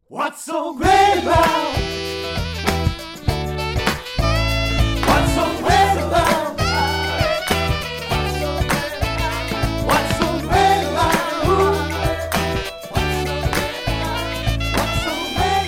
What's so great about? What's so great about? What's so great about? What's so great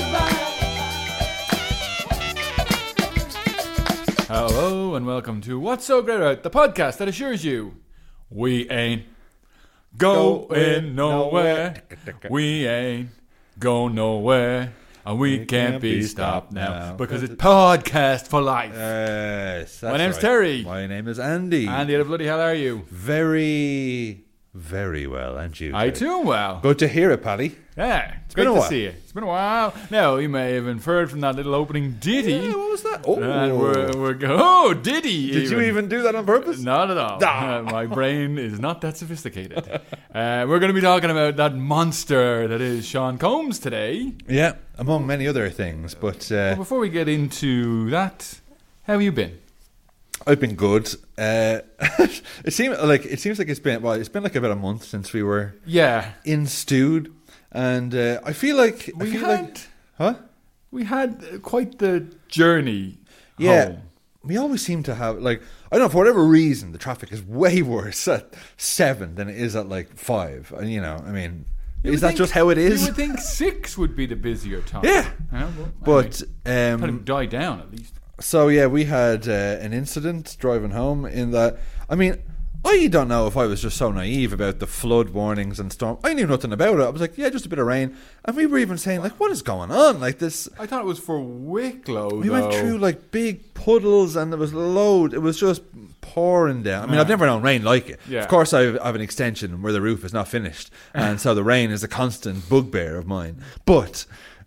about? Hello and welcome to What's So Great About, the podcast that assures you we ain't going nowhere. We ain't go nowhere. And we can't be stopped now because it's podcast for life. Yes, My name's right. Terry. My name is Andy. Andy, how the bloody hell are you? Very, very well. And you? I Terry? too am well. Good to hear it, Paddy. Yeah, it's been great a to while. see you. It's been a while. Now, you may have inferred from that little opening ditty. Yeah, what was that? Oh, And we're ditty. did you even do that on purpose? Not at all. My brain is not that sophisticated. We're going to be talking about that monster that is Sean Combs today. Yeah, among many other things. But But before we get into that, how have you been? I've been good. It seems like it's been like about a month since we were Yeah. in stewed, and I feel like huh? We had quite the journey Yeah. home. We always seem to have, like, I don't know, for whatever reason, the traffic is way worse at 7 than it is at, like, 5. And, you know, I mean, You is would that think- just how it is? You would think 6 would be the busier time. Yeah. Well, But, anyway, let him die down at least. so, yeah, we had an incident driving home in that, I mean, I don't know if I was just so naive about the flood warnings and storm. I knew nothing about it. I was like, yeah, just a bit of rain. And we were even saying, like, what is going on? Like, this... I thought it was for Wicklow, We went though. through like big puddles and there was load. It was just pouring down. I mean, I've never known rain like it. Yeah. Of course, I have an extension where the roof is not finished, and so the rain is a constant bugbear of mine. But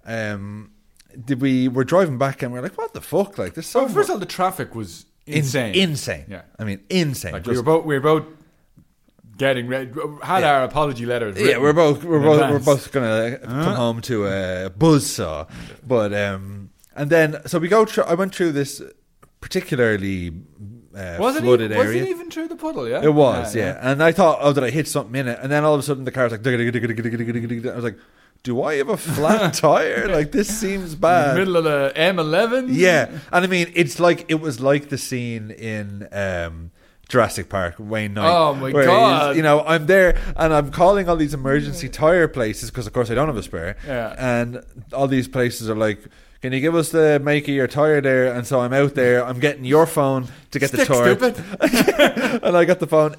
we were driving back and we were like, "What the fuck?" Like this. So first of all, the traffic was insane. Insane. Yeah. I mean, insane. Like Just- we were both getting ready. Had our apology letters. yeah, written we're both in advance. gonna come home to a buzzsaw. But and then so we go. I went through this particularly flooded Was area. it even through the puddle? Yeah, It was, yeah. And I thought, oh, did I hit something in it? And then all of a sudden the car's like, I was like, do I have a flat tire? Like, this seems bad. Middle of the M11. Yeah. And I mean, it was like the scene in Jurassic Park, Wayne Knight. Oh, my where God. he's, you know, I'm there and I'm calling all these emergency tire places because, of course, I don't have a spare. Yeah. And all these places are like, can you give us the make of your tire there? And so I'm out there. I'm getting your phone to get Stick, the tire. stupid. And I got the phone,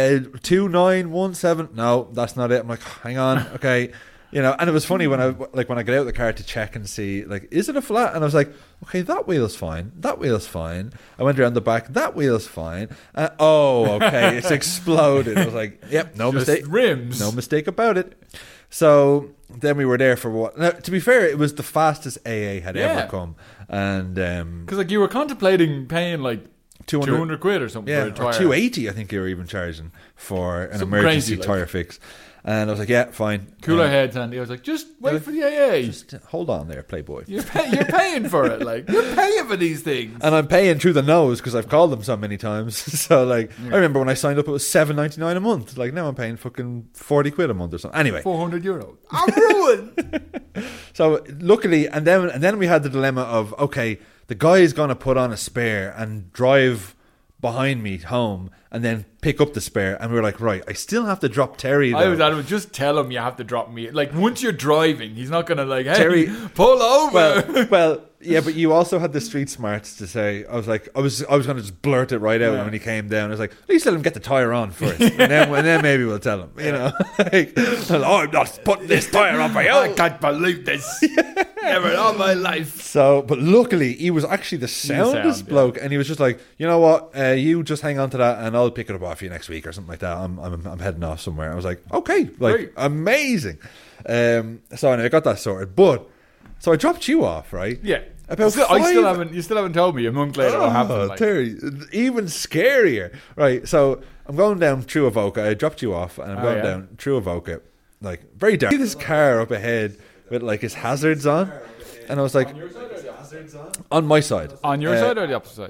2917. No, that's not it. I'm like, hang on, okay. You know, and it was funny when I get out of the car to check and see, like, is it a flat? And I was like, okay, that wheel's fine. That wheel's fine. I went around the back. That wheel's fine. Oh, okay, it's exploded. I was like, yep, no Just mistake. rims. No mistake about it. So then we were there for what? Now, to be fair, it was the fastest AA had Yeah. ever come, and Because like you were contemplating paying like 200 quid or something yeah, for a or tire. 280, I think you were even charging for an Something emergency crazy, like. tire fix. And I was like, yeah, fine. Cooler heads, Andy. I was like, just wait for the AA. Just hold on there, Playboy. You're paying for it. Like you're paying for these things. And I'm paying through the nose because I've called them so many times. So, like, I remember when I signed up, it was $7.99 a month. Like, now I'm paying fucking 40 quid a month or something. Anyway, €400. I'm ruined. so luckily, and then we had the dilemma of, okay, the guy is going to put on a spare and drive behind me home and then pick up the spare, and we were like, right, I still have to drop Terry though. I would just tell him you have to drop me. Like once you're driving, he's not gonna like, hey, Terry- pull over. well, yeah, but you also had the street smarts to say. I was going to just blurt it right out Yeah. when he came down. I was like, at least let him get the tire on first, and then maybe we'll tell him. You know, like, oh, I'm not putting this tire on for I you. can't believe this. Never in all my life. So, but luckily, he was actually the soundest sound, bloke, and he was just like, you know what, you just hang on to that, and I'll pick it up off you next week or something like that. I'm heading off somewhere. I was like, okay, like Great. amazing. So anyway, I got that sorted, but so I dropped you off, right? Yeah. About You still haven't told me a month later what happened. Like. Terry, even scarier. Right, so I'm going down through Avoca. I dropped you off, and I'm going yeah. down through Avoca, like very dark. See this car up ahead with like his hazards on, and I was like, on my side. On your side or the opposite side?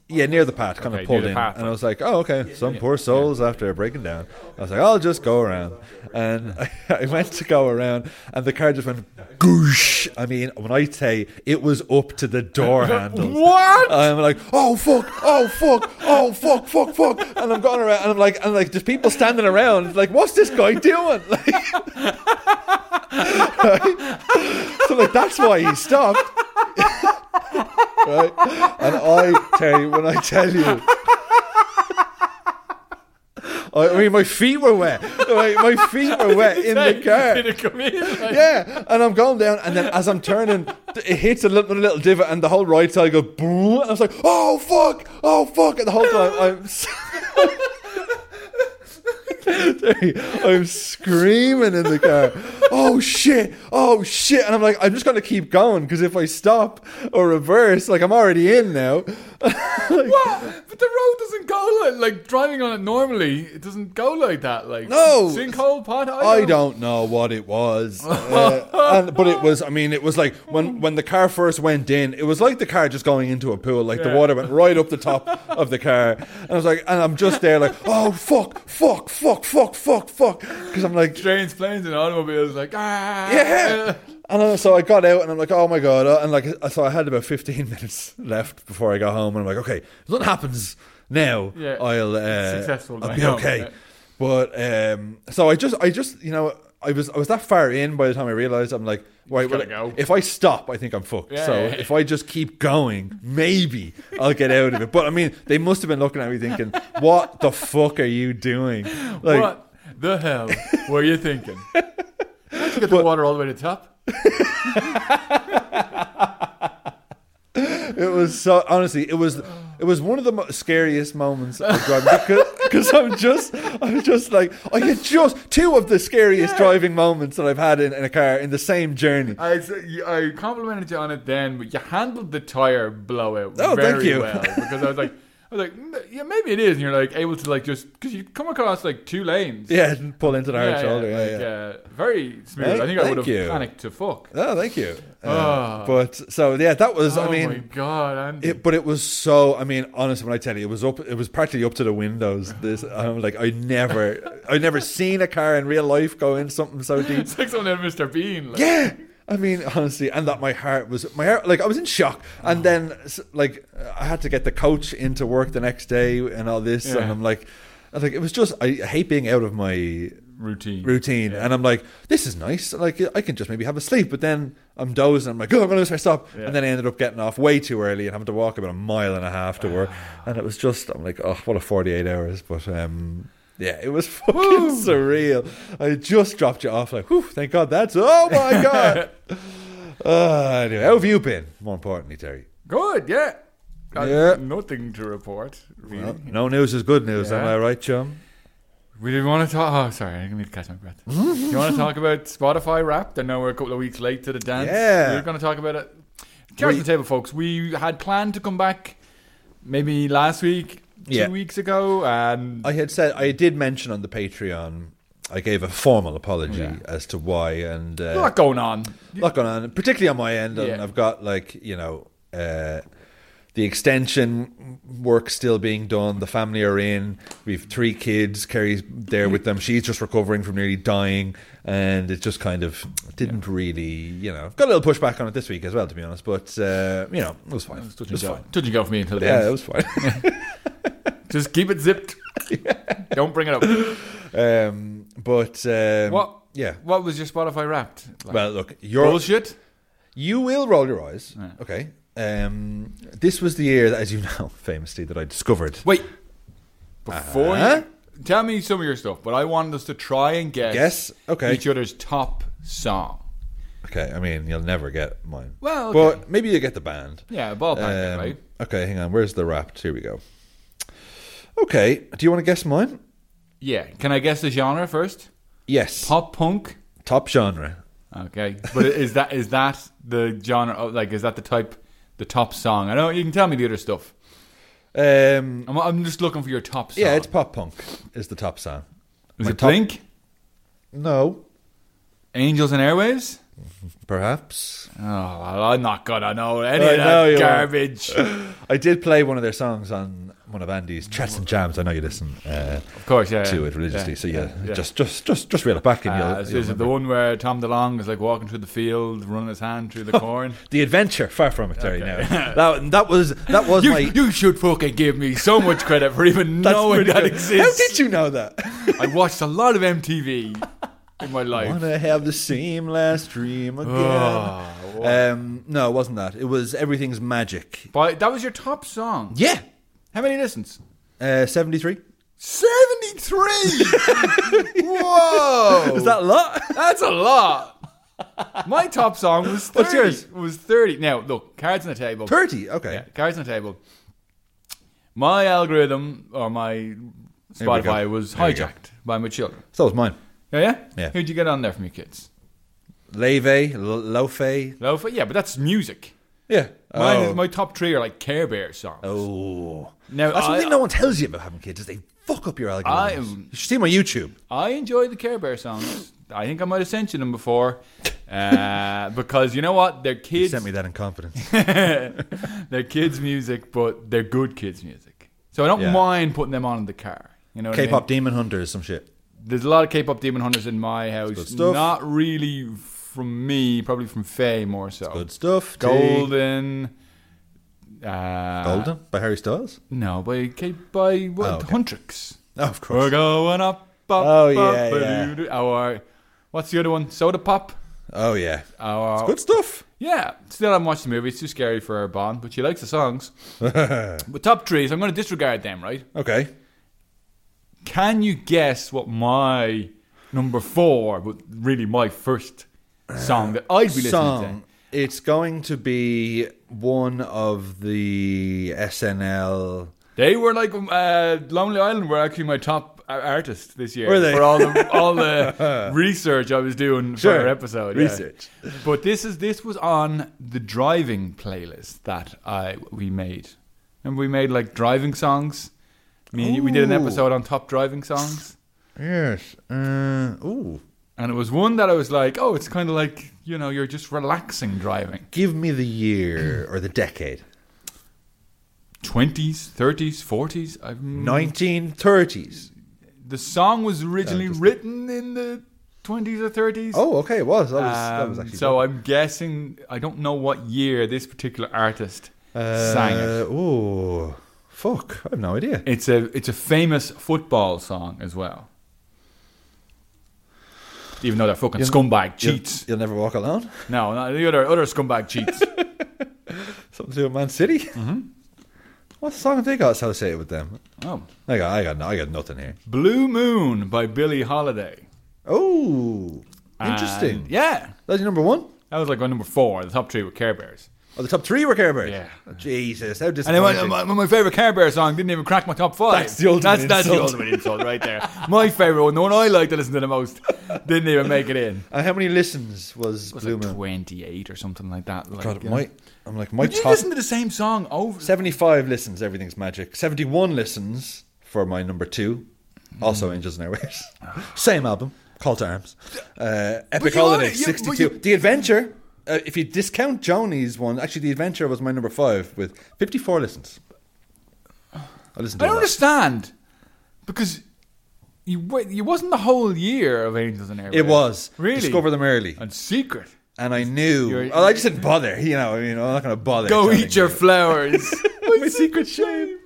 Yeah, near the path, kind Okay, of pulled near the in. path, And I was like, oh, okay, some poor souls after breaking down. I was like, I'll just go around. And I went to go around, and the car just went goosh. I mean, when I say it was up to the door handles. What? I'm like, oh, fuck, oh, fuck, oh, fuck, fuck, fuck. And I'm going around, and I'm like, there's people standing around, like, what's this guy doing? Like, right? So, like, that's why he stopped. Right? And when I tell you, I mean, my feet were wet. Right? My feet were wet in the car. Did it come in? Like, Yeah, and I'm going down, and then as I'm turning, it hits a little divot, and the whole right side goes boom. And I was like, oh fuck, and the whole time I'm screaming in the car. Oh shit, and I'm like, I'm just gonna keep going because if I stop or reverse, like I'm already in now. What? But the road doesn't go like driving on it normally. It doesn't go like that. Like No. sinkhole, pothole. I don't know what it was, but it was. I mean, it was like when the car first went in, it was like the car just going into a pool. Like the water went right up the top of the car, and I was like, and I'm just there like, oh fuck, because I'm like, Trains, planes, and automobiles. Like yeah. And so I got out, and I'm like, oh my god, and like, so I had about 15 minutes left before I got home, and I'm like, okay, if nothing happens now, Yeah. I'll Successful I'll by be now, okay. yeah. But so I just you know, I was that far in by the time I realized I'm like, right, well, gotta go. if I stop, I think I'm fucked. Yeah, so yeah. if I just keep going, maybe I'll get out of it. But I mean, they must have been looking at me thinking, what the fuck are you doing? Like, what the hell were you thinking? How'd you get the water all the way to the top? It was so, honestly, it was one of the scariest moments of driving because I'm just like, I had just two of the scariest driving moments that I've had in a car in the same journey. I complimented you on it then, but you handled the tire blowout Oh, very thank you. well because I was like, yeah, maybe it is, and you're like able to like just because you come across like two lanes. Yeah, and pull into the hard shoulder. like, very smooth. Thank- I think I would thank have you. panicked to fuck. Oh, thank you. Ah. But so yeah, that was. Oh I mean, my god, Andy. But it was so. I mean, honestly, when I tell you, it was practically up to the windows. This, I'm like, I never seen a car in real life go in something so deep. It's like something out of Mr. Bean. Like. Yeah, I mean, honestly, and that my heart, like, I was in shock, and then like I had to get the coach into work the next day and all this, Yeah. and I'm like, it was just, I hate being out of my routine. and I'm like, this is nice, like I can just maybe have a sleep, but then I'm dozing, I'm like, oh, I'm gonna lose my stop, and then I ended up getting off way too early and having to walk about 1.5 miles to work, and it was just, I'm like, oh, what a 48 hours, but yeah, it was fucking surreal. I just dropped you off like, whew, thank God that's, oh my God. Anyway, how have you been, more importantly, Terry? Good, yeah. Got Yeah. nothing to report, really. Well, no news is good news, Yeah. am I right, chum? We didn't want to talk. Oh, sorry, I need to catch my breath. You want to talk about Spotify Wrapped? I know we're a couple of weeks late to the dance. Yeah. We're going to talk about it. Cards on the table, folks. We had planned to come back maybe last week, 2 weeks ago, and I did mention on the Patreon, I gave a formal apology Yeah. as to why, and a lot going on. a lot going on, particularly on my end, and Yeah. I've got, like, you know, the extension work still being done. The family are in. We've 3 kids. Carrie's there with them. She's just recovering from nearly dying, and it just kind of didn't really, you know, got a little pushback on it this week as well, to be honest. But you know, it was fine. It was fine. Touch and go for me until the Yeah, end. it was fine. Just keep it zipped. Don't bring it up. But What? Yeah. What was your Spotify Wrapped? Like, Well, look, bullshit. you will roll your eyes. Yeah. Okay. This was the year that, as you know, famously, that I discovered. Wait. Before Uh-huh. you tell me some of your stuff, but I wanted us to try and guess Okay. each other's top song. Okay. I mean, you'll never get mine. Well, okay. But maybe you get the band. Yeah, ballpark, right? Okay, hang on. Where's the Wrapped? Here we go. Okay. Do you want to guess mine? Yeah. Can I guess the genre first? Yes. Pop punk. Top genre. Okay, but is that the genre? Of, like, is that the top song? I know you can tell me the other stuff. I'm just looking for your top song. Yeah, it's pop punk. Is the top song? Is my it top- Blink? No. Angels and Airwaves? Perhaps. Oh, well, I'm not gonna know any I of know that you garbage. I did play one of their songs on one of Andy's Chats and Jams. I know you listen Of course, yeah. to it religiously, so yeah. yeah. Just reel it back and So you'll is it the remember. one where Tom DeLonge is like walking through the field, running his hand through the corn? The Adventure, far from it, Terry. Okay. Now that was my. You should fucking give me so much credit for even That's knowing pretty that good. exists. How did you know that? I watched a lot of MTV in my life. Wanna have the same last dream again? Oh, No, it wasn't that. It was Everything's Magic. but that was your top song. Yeah, How many listens? 73. 73. Whoa, Is that a lot? that's a lot. My top song was 30. What's yours? Was 30. Now look, cards on the table. 30. Okay. Yeah, cards on the table. My algorithm or my we go. Spotify was There we go. hijacked by my children. So was mine. Oh, yeah? Yeah. Who'd you get on there from your kids? Leve, Lofe. Lofa? Yeah, but that's music. Yeah. Mine is, my top three are like Care Bear songs. Oh. Now, That's one thing no one tells you about having kids is they fuck up your algorithms. You should see my YouTube. I enjoy the Care Bear songs. I think I might have sent you them before. Because you know what? They're You kids. sent me that in confidence. They're kids' music, but they're good kids' music. So I don't Yeah. mind putting them on in the car. You know what I mean? K-pop Demon Hunters, some shit. There's a lot of K-pop Demon Hunters in my house. good stuff. Not really from me, probably from Faye more so. Good stuff. Golden. Golden by Harry Styles. No, by what? Oh, okay. Huntrix. Oh, of We're course. going up. Oh, yeah, yeah. yeah. Or what's the other one? Soda Pop. Oh yeah. Or, Good stuff. yeah. Still haven't watched the movie. It's too scary for her Bond, but she likes the songs. But top three, so I'm going to disregard them, right? Okay. Can you guess what my number 4, but really my first song that I'd be listening Song. It's going to be one of the SNL. to? They were like Lonely Island were actually my top artist this year. Were they? For all the research I was doing for Sure. our episode. yeah. Research. But this was on the driving playlist that we made. Remember we made like driving songs? Me and you, we did an Ooh. episode on top driving songs. Yes. Ooh. And it was one that I was like, oh, it's kind of like, you know, you're just relaxing driving. Give me the year or the decade. 20s, 30s, 40s. 1930s. The song was originally written in the 20s or 30s. Oh, okay. It was. That was actually. So I'm guessing, I don't know what year this particular artist sang it. Oh, fuck! I have no idea. It's a famous football song as well. Even though they're fucking scumbag cheats. You'll never walk alone. No, the other scumbag cheats. Something to do with Man City. Mm-hmm. What song have they got associated with them? Oh, I got nothing here. Blue Moon by Billie Holiday. Oh, interesting. And, yeah, That's your number one. that was like my number 4. The top 3 were Care Bears. Oh, the top 3 were Care Bears. Yeah. Oh, Jesus, how And then disappointing. my favourite Care Bear song didn't even crack my top 5. That's the ultimate That's the insult. ultimate insult right there. My favourite one, the one I like to listen to the most, didn't even make it in. And how many listens was It was Blue like Moon? 28 or something like that. Like, God, you know. my Did you top listen to the same song over? 75 listens. Everything's Magic. 71 listens for my number 2. Also, Angels and Airwaves. Same album. Call to Arms. Epic you Holiday. are- yeah, but 62. The Adventure. If you discount Joni's one, actually, The Adventure was my number 5 with 54 listens. I listened to I don't a lot. understand because you wasn't the whole year of Angels and Airwaves. It was. really Discover them early. and secret. And I knew. You're- I just didn't bother. I'm not going to bother. Go telling eat your you. flowers. My secret shame.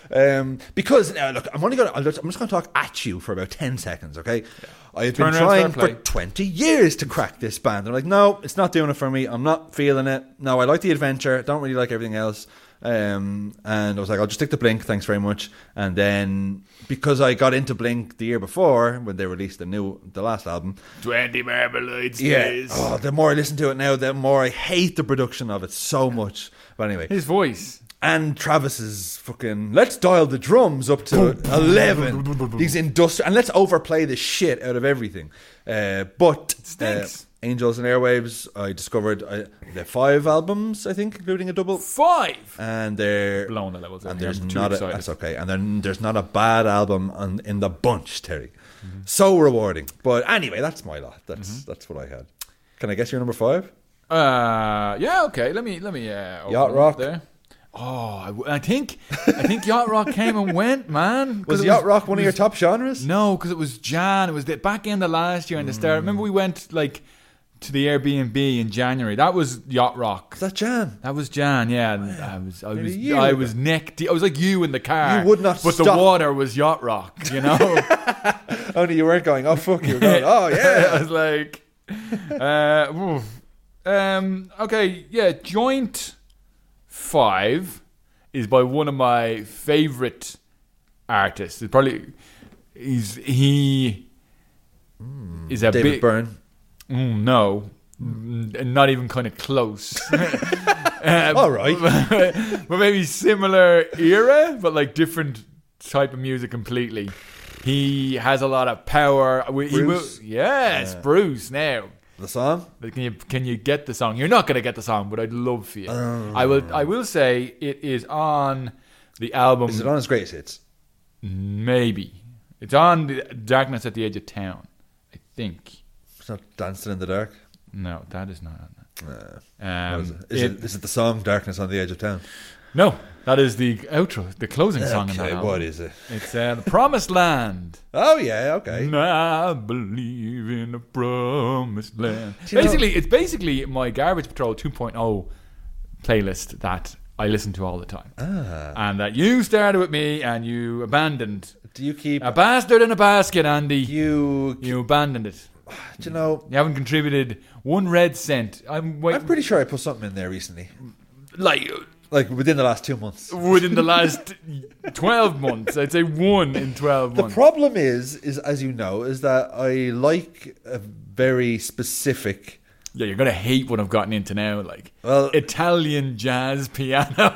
Because now, look, I'm just going to talk at you for about 10 seconds, okay? I've been Turn around, trying fair for play. 20 years to crack this band. I'm like, no, it's not doing it for me. I'm not feeling it. No, I like The Adventure. Don't really like everything else. And I was like, I'll just stick to Blink. Thanks very much. And then because I got into Blink the year before when they released the last album, 20 Marmalade yeah. Stays. Oh, the more I listen to it now, the more I hate the production of it so much. But anyway. His voice. And Travis's fucking let's dial the drums up to 11. These industrial and let's overplay the shit out of everything. But stinks. Angels and Airwaves, I discovered they're 5 albums, I think, including a double. 5. And they're Blown the levels. and there. there's I'm too not a, excited. that's okay. And then there's not a bad album in the bunch, Terry. So rewarding. But anyway, that's my lot. That's what I had. Can I guess your number 5? Yeah, okay. Let me. Open Yacht it Rock. there. Oh, I think Yacht Rock came and went, man. 'Cause Was it yacht rock one of your top genres? No, because it was Jan. It was the back end of last year and the start. Remember we went like to the Airbnb in January. That was Yacht Rock. Is that Jan? That was Jan, yeah. And Maybe a year I ago. was neck deep. I was like you in the car. You would not But the stop. water was Yacht Rock, you know? Only you weren't going, oh, fuck, you were going, oh, I yeah. was like, okay, yeah, Joint 5 is by one of my favorite artists. It's probably he is a David big Byrne. no, not even kind of close. All right. But maybe similar era, but like different type of music completely. He has a lot of power. Bruce? Yes, Bruce. Now, The song? can you get the song? You're not going to get the song, but I'd love for you. I will say it is on the album. Is it on his greatest hits? Maybe it's on the Darkness at the Edge of Town. I think. It's not Dancing in the Dark? No, that is not on that. What is it? Is it the song Darkness on the Edge of Town? No, that is the outro, the closing song in that Okay, album. what is it? It's The Promised Land. Oh, yeah, okay. And I believe in the promised land. Do you know- It's basically my Garbage Patrol 2.0 playlist that I listen to all the time. And that you started with me and you abandoned. Do you keep... A bastard in a basket, Andy. You abandoned it. do you know... You haven't contributed one red cent. I'm waiting. I'm pretty sure I put something in there recently. Like within the last 2 months. within the last 12 months. I'd say one in 12 The months. problem is as you know, is that I like a very specific... Yeah, you're gonna hate what I've gotten into now, like Well- Italian jazz piano.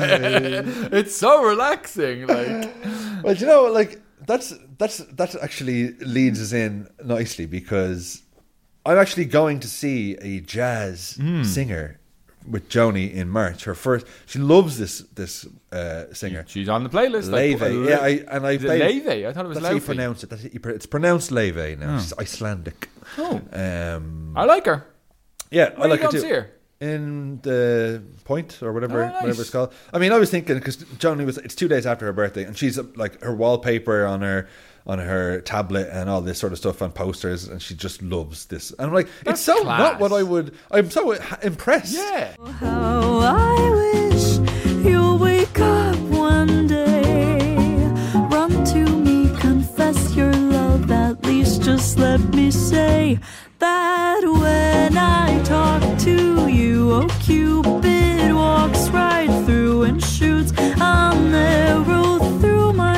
It's so relaxing, like. Well, do you know, like, that actually leads us in nicely, because I'm actually going to see a jazz singer with Joni in March. She loves this singer. She's on the playlist. Leve. I Is it played Leve? I thought it was That's how you Leve. pronounce it. It's pronounced Leve now. It's Icelandic. Oh, I I like her. Yeah, Where I like you it go too. see her? In the Point or whatever, Oh, nice. whatever it's called. I mean, I was thinking, because Joni it's 2 days after her birthday, and she's like her wallpaper on her tablet and all this sort of stuff on posters, and she just loves this. And I'm like, That's it's so class. not what I would. I'm so impressed. Yeah. How I wish you'll wake up one day. Run to me, confess your love. At least just let me say that when I talk to you, oh Cupid walks right through and shoots an arrow through my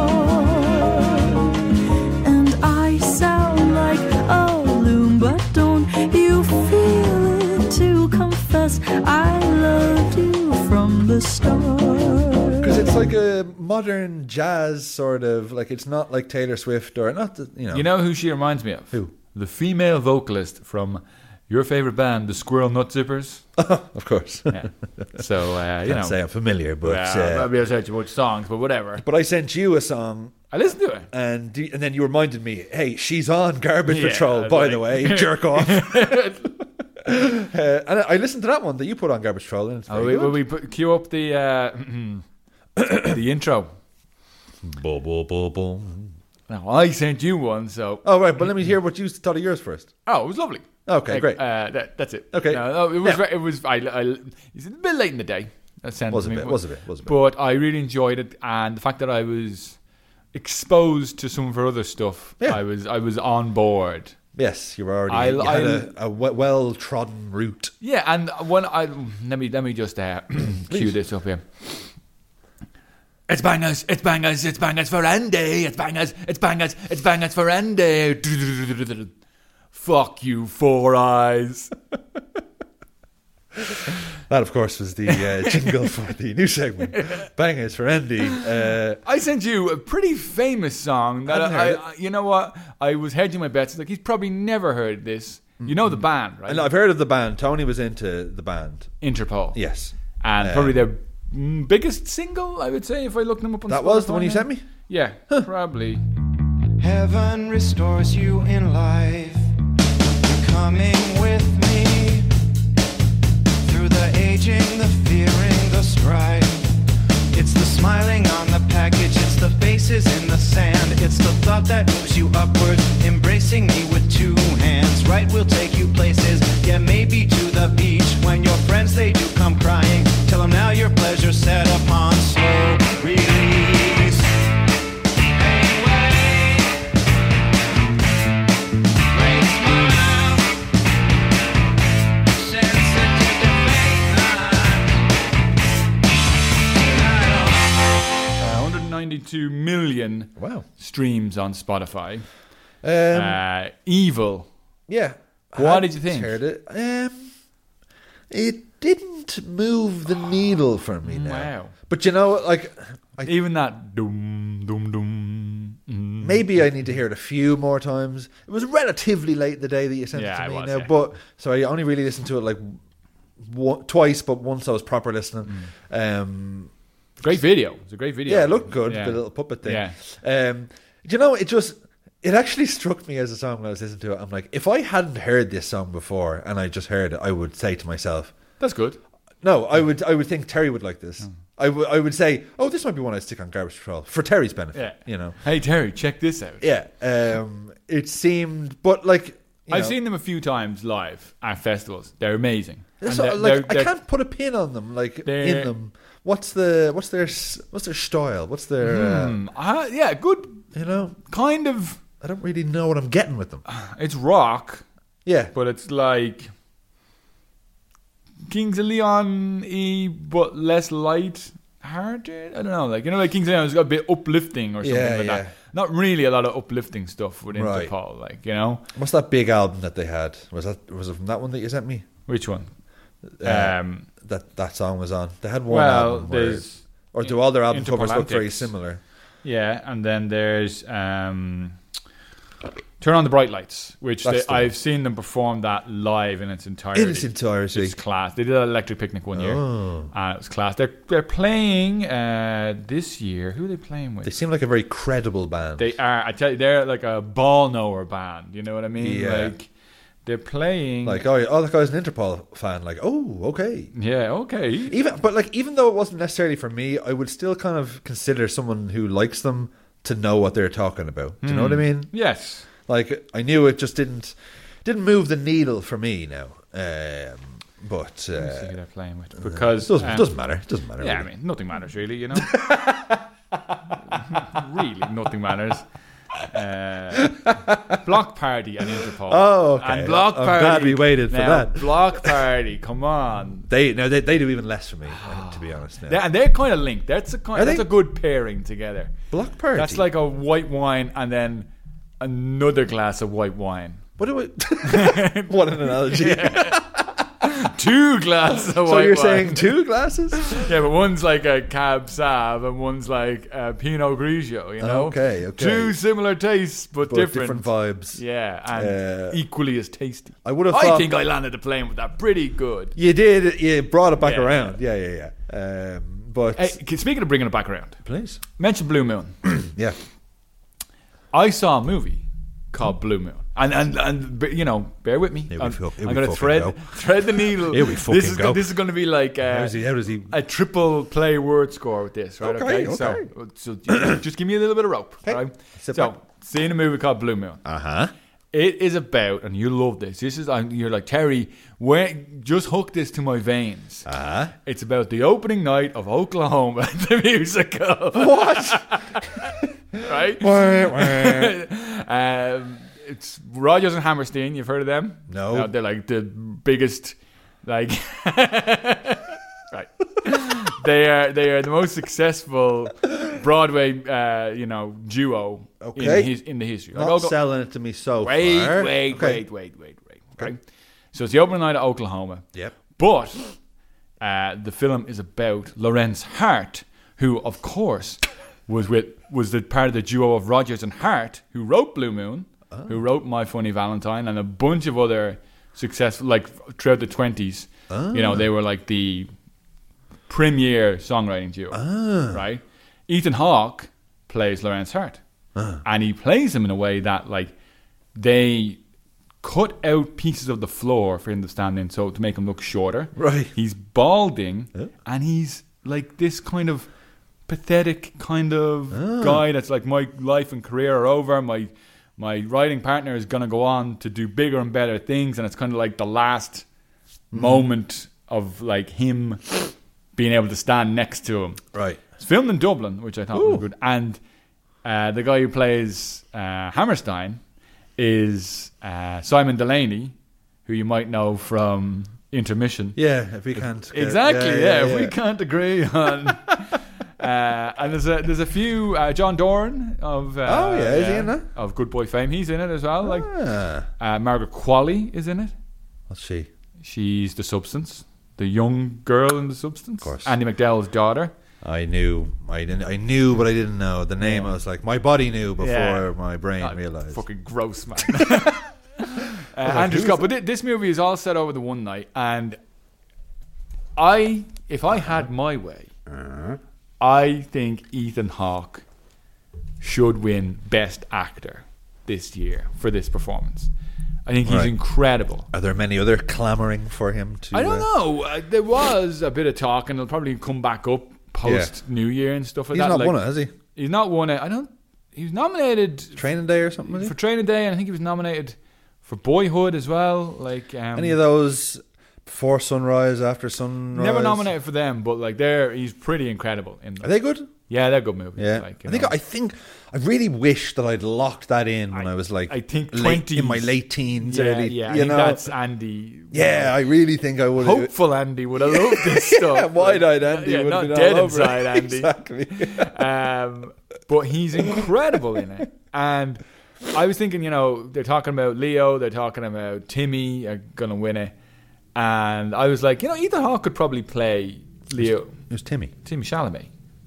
heart. And I sound like a loon, but don't you feel it to confess I loved you from the start? Because it's like a modern jazz sort of, like, it's not like Taylor Swift or not. You know who she reminds me of? Who? The female vocalist from your favorite band, the Squirrel Nut Zippers. Of course. Yeah. So you Can't know. say I'm familiar, but I'll be able to tell you much songs, but whatever. but I sent you a song. I listened to it. And then you reminded me, hey, she's on Garbage Yeah, Patrol, by like- the way, jerk off. And I listened to that one that you put on Garbage Patrol, and it's very Will good. we cue up the the intro? Bo, bo, bo, bo. Now, I sent you one, so... Oh, right, but let me hear what you thought of yours first. Oh, it was lovely. Okay, great. That's it. Okay. No, it was... Now- It was... It's a bit late in the day. That sounds Was to a me, bit, but- was a bit. But I really enjoyed it, and the fact that I was exposed to some of her other stuff, Yeah. I was on board. Yes, you were already, you had I- a well-trodden route. Yeah, and when let me just cue this up here. It's bangers for Andy. It's bangers for Andy. Fuck you, Four Eyes. That, of course, was the jingle for the new segment. Bangers for Andy. I sent you a pretty famous song that Hadn't heard I you know what? I was hedging my bets. Like, he's probably never heard this. You know the band, right? And I've heard of the band. Tony was into the band. Interpol. Yes. And probably their biggest single, I would say, if I look them up on That was the Spotify one you now. sent me? Yeah, probably. Heaven restores you in life. You coming with me through the aging, the fearing, the strife. It's the smiling on the package, it's the faces in the sand, it's the thought that moves you upward, embracing me with two hands. Right, we'll take you places, yeah, maybe to the beach. When your friends, they do come crying, tell them now your pleasure's set upon slow release. Anyway, great smile, sensitive to fate, not 192 million Wow. streams on Spotify. Yeah. Evil. What did you think? Heard it. It didn't move the needle for me now. Wow. But you know, like, Even that dum dum dum. maybe I need to hear it a few more times. It was relatively late the day that you sent Yeah, it to it me was, now. yeah. But so I only really listened to it like twice, but once I was proper listening. Great video. It's a great video. Yeah, it looked good, Yeah. the little puppet thing. Yeah. You know, it actually struck me as a song when I was listening to it. I'm like, if I hadn't heard this song before and I just heard it, I would say to myself, That's good. no, I would think Terry would like this. I would say, oh, this might be one I'd stick on Garbage Patrol for Terry's benefit. Yeah. You know. Hey Terry, check this out. Yeah. It seemed, but like, I've seen them a few times live at festivals. They're amazing. And So, they're- I they're- can't put a pin on them. Like They're- in them, what's their style? What's their yeah, good. you know? Kind of. I don't really know what I'm getting with them. It's rock, Yeah, but it's like Kings of Leon but less light-hearted. I don't know, like like Kings of Leon has got a bit uplifting or something Yeah, like yeah. that. Not really a lot of uplifting stuff with Right. Interpol, like what's that big album that they had? Was it from that one that you sent me? Which one? That song was on. They had one Well, album. Where, there's or do all their album Interpol covers look very Antics. similar? Yeah, and then there's Turn on the Bright Lights, which That's the one. I've seen them perform that live in its entirety. In its entirety. It's class. They did an Electric Picnic one year, Oh. and it was class. They're playing this year. Who are they playing with? They seem like a very credible band. They are. I tell you, they're like a ball knower band. You know what I mean? Yeah. Like they're playing. like, oh, that guy's an Interpol fan. Like, oh, okay. yeah, okay. Even though it wasn't necessarily for me, I would still kind of consider someone who likes them to know what they're talking about. Do you know what I mean? Yes. Like, I knew it just didn't move the needle for me now. But Let's see who they're playing with because it doesn't matter. It doesn't matter. Yeah, really. I mean, nothing matters really, you know. Really, nothing matters. Block Party and Interpol. Oh, okay. And Block I'm Party. glad we waited for Now, that. Block Party, come on. They do even less for me, to be honest. Now. And they're kind of linked. That's Are they? a good pairing together. Block Party. That's like a white wine and then another glass of white wine. What do we? What an analogy! 2 glasses of white So wine. you're saying 2 glasses? Yeah, but one's like a Cab Sav and one's like a Pinot Grigio, you know? Okay. 2 similar tastes, but different. vibes. Yeah, and equally as tasty. I would have I thought. think I landed the plane with that pretty good. You did. You brought it back Yeah. around. Yeah. But Hey, speaking of bringing it back around, please, mention Blue Moon. yeah. I saw a movie called Blue Moon. And you know, bear with me. Here we I'm fucking going to go. thread the needle. Here we fucking go. This is going to be like How does he? a triple play word score with this, right? Okay. So just give me a little bit of rope, right? Sit So, back. seeing a movie called Blue Moon. It is about, and you love this. You're like, Terry, just hook this to my veins. It's about the opening night of Oklahoma, the musical. What? Right? It's Rodgers and Hammerstein. You've heard of them? No. They're like the biggest, like, right. They are the most successful Broadway, duo in the history. Like, Not selling it to me so far. Wait. Okay. Right. So it's the opening night of Oklahoma. Yep. But the film is about Lorenz Hart, who, of course, was the part of the duo of Rodgers and Hart, who wrote Blue Moon, who wrote My Funny Valentine, and a bunch of other successful, like throughout the 20s. You know, they were like the premier songwriting duo, right? Ethan Hawke plays Lorenz Hart, and he plays him in a way that like they cut out pieces of the floor for him to stand in, so to make him look shorter. Right. He's balding, Yeah. and he's like this kind of pathetic kind of guy that's like, my life and career are over. My writing partner is going to go on to do bigger and better things, and it's kind of like the last moment of like him being able to stand next to him. Right. It's filmed in Dublin, which I thought was good. And the guy who plays Hammerstein is Simon Delaney, who you might know from Intermission. Yeah, if we can't. Exactly, yeah. If we can't agree on... and there's a few... John Doran of... is he in that? Of Good Boy fame. He's in it as well. Like Margaret Qualley is in it. What's she? She's the Substance. The young girl in the Substance. Of course. Andy McDowell's daughter. I knew, but I didn't know the name. I was like, my body knew before my brain realized. Fucking gross, man. Andrew Scott. But this movie is all set over the one night, and if I had my way, I think Ethan Hawke should win Best Actor this year for this performance. I think he's incredible. Are there many other clamoring for him to? I don't know. There was a bit of talk, and it'll probably come back up post New Year and stuff like He's that. not Like, won it, has he? He's not won it. He was nominated Training Day or something? Was he? for Training Day, and I think he was nominated for Boyhood as well. Like Any of those before sunrise, after sunrise? never nominated for them, but like he's pretty incredible in them. Are they good? Yeah, they're good movies. Yeah, Like, I think I really wish that I'd locked that in when I was like, I think in my late teens, early. Yeah, I you think know, that's Andy. yeah, I really think I would. Hopeful Andy would have loved this stuff. Yeah, wide-eyed Andy. Yeah, would not have been dead all over inside it. Andy. Exactly. But he's incredible in it. And I was thinking, they're talking about Leo, they're talking about Timmy are going to win it. And I was like, Ethan Hawke could probably play Leo. It was Timmy. Timmy Chalamet.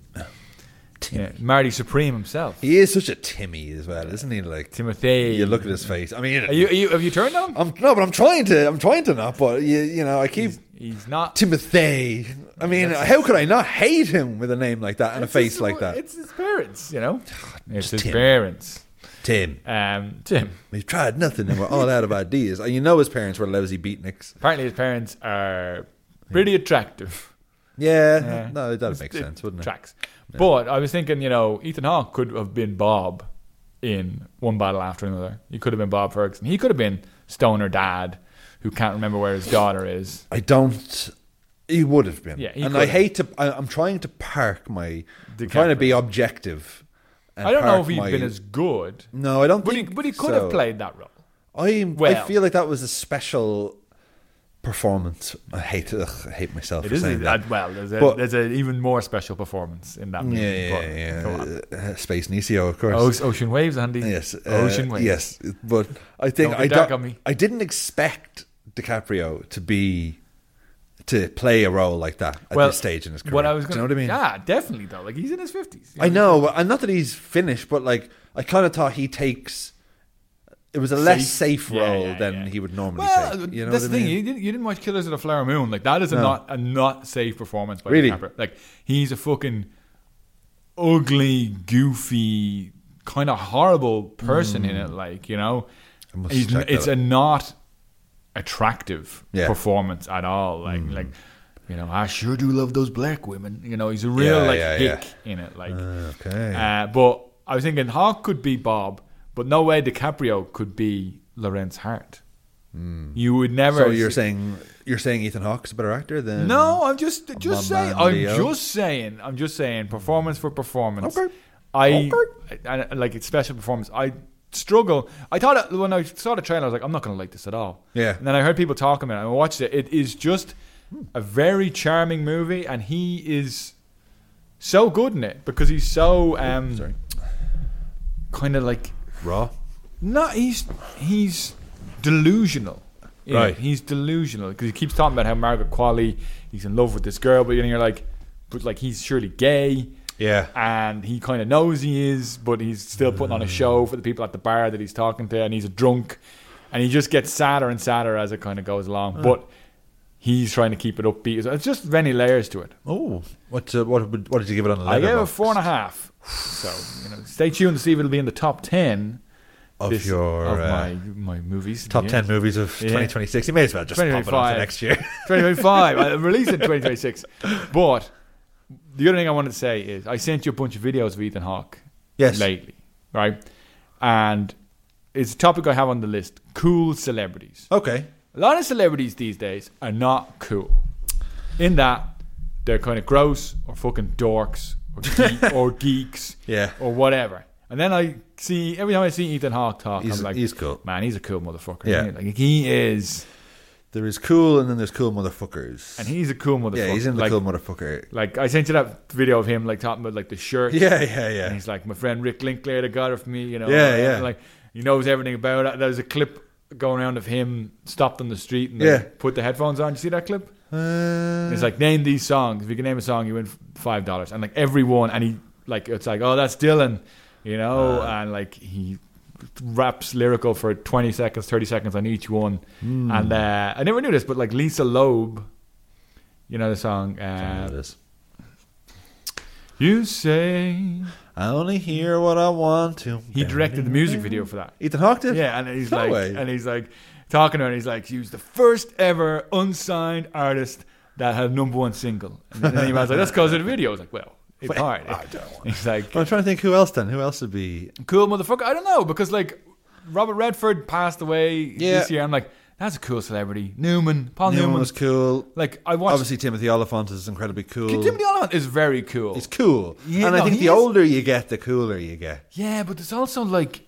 Yeah, Marty Supreme himself. He is such a Timmy as well, isn't he? Like Timothy. You look at his face. I mean, Have you turned on him? No, but I'm trying to not. But I keep He's not. Timothy. I mean, how could I not hate him with a name like that and a face like that? It's his parents, It's his Tim. parents. Tim. Tim. We've tried nothing and we're all out of ideas. His parents were lousy beatniks. Apparently his parents are pretty attractive. Yeah, no, that'd make sense, wouldn't it? Tracks. But I was thinking, Ethan Hawke could have been Bob in One Battle After Another. He could have been Bob Ferguson. He could have been Stoner Dad, who can't remember where his daughter is. He would have been. Yeah, he and could I have. hate to. I'm trying to park my. I'm trying to be objective. and I don't know park if he'd my- been as good, No, I don't but think. he could so. have played that role. I well. feel like that was a special performance. I hate myself It for is saying that. there's an even more special performance in that movie. Yeah. Go on. Space Nisio, of course. Ocean Waves, Andy. Yes, Ocean Waves. Yes, but I think Don't be dark on me. I didn't expect DiCaprio to play a role like that at this stage in his career. What I was Do you know what I mean? Yeah, definitely though. Like he's in his 50s. I know, and not that he's finished, but like I kind of thought he takes. It was a less safe role than he would normally take. You know that's what the I thing. mean? You didn't watch Killers of the Flower Moon. Like that is a not safe performance by Really? DiCaprio. Like he's a fucking ugly, goofy, kind of horrible person in it. Like must check that it's out. a not attractive Yeah. performance at all. Like I sure do love those black women. He's a real hick in it. Like Okay. but I was thinking Hawke could be Bob, but no way DiCaprio could be Lorenz Hart. You would never. So you're saying Ethan Hawke's a better actor than? No, I'm just my saying. man Leo? I'm just saying. Performance for performance. Okay. And like it's special performance. I struggle. I thought when I saw the trailer, I was like, I'm not going to like this at all. Yeah. And then I heard people talking about it, and I watched it. It is just a very charming movie, and he is so good in it because he's so Sorry. kind of like. Raw. No, he's delusional. Right. He's delusional because he keeps talking about how Margaret Qualley, he's in love with this girl, but you're like, but like he's surely gay. Yeah. And he kind of knows he is, but he's still putting on a show for the people at the bar that he's talking to, and he's a drunk, and he just gets sadder and sadder as it kind of goes along. But he's trying to keep it upbeat. It's just many layers to it. Oh, what did you give it on the I gave it Letterboxd? 4.5. So stay tuned to see if it'll be in the top 10 of your my movies. top yeah. 10 movies of 2026. You may as well just pop it on for 2025. next year. 2025. I released it in 2026. But the other thing I wanted to say is I sent you a bunch of videos of Ethan Hawke Yes. lately, right? And it's a topic I have on the list: cool celebrities. Okay. A lot of celebrities these days are not cool. In that they're kind of gross or fucking dorks or geeks Yeah. or whatever. And then I see, every time I see Ethan Hawke talk, I'm like, He's cool. man, he's a cool motherfucker. Yeah. Isn't he? Like, he is. There is cool and then there's cool motherfuckers. And he's a cool motherfucker. yeah, he's in the like, cool motherfucker. Like, I sent you that video of him, like, talking about, like, the shirt. Yeah. And he's like, my friend Rick Linklater got it for me, you know. Yeah, and, yeah. Like, he knows everything about it. There's a clip going around of him stopped on the street and Yeah. like, put the headphones on. You see that clip? Uh, It's like, name these songs. If you can name a song, you win $5. And like every one, and he like, it's like, oh, that's Dylan, you know, and like he raps lyrical for 20 seconds, 30 seconds on each one. And I never knew this, but like Lisa Loeb, you know the song, it is. You Say. I only hear what I want to. He directed the music video for that. Ethan Hawke did? Yeah, and he's No like, way. and he's like talking to her, and he's like, she was the first ever unsigned artist that had a #1 single. And then he was like, that's because of the video. I was like, well, it's Wait, hard. I don't want He's like, I'm trying to think who else then. Who else would be? cool motherfucker. I don't know, because like Robert Redford passed away this year. I'm like, that's a cool celebrity. Paul Newman was cool. like, I watched. Obviously, Timothy Olyphant is incredibly cool. Timothy Olyphant is very cool. He's cool. Yeah, and I no, think he the is. older you get, the cooler you get. Yeah, but there's also like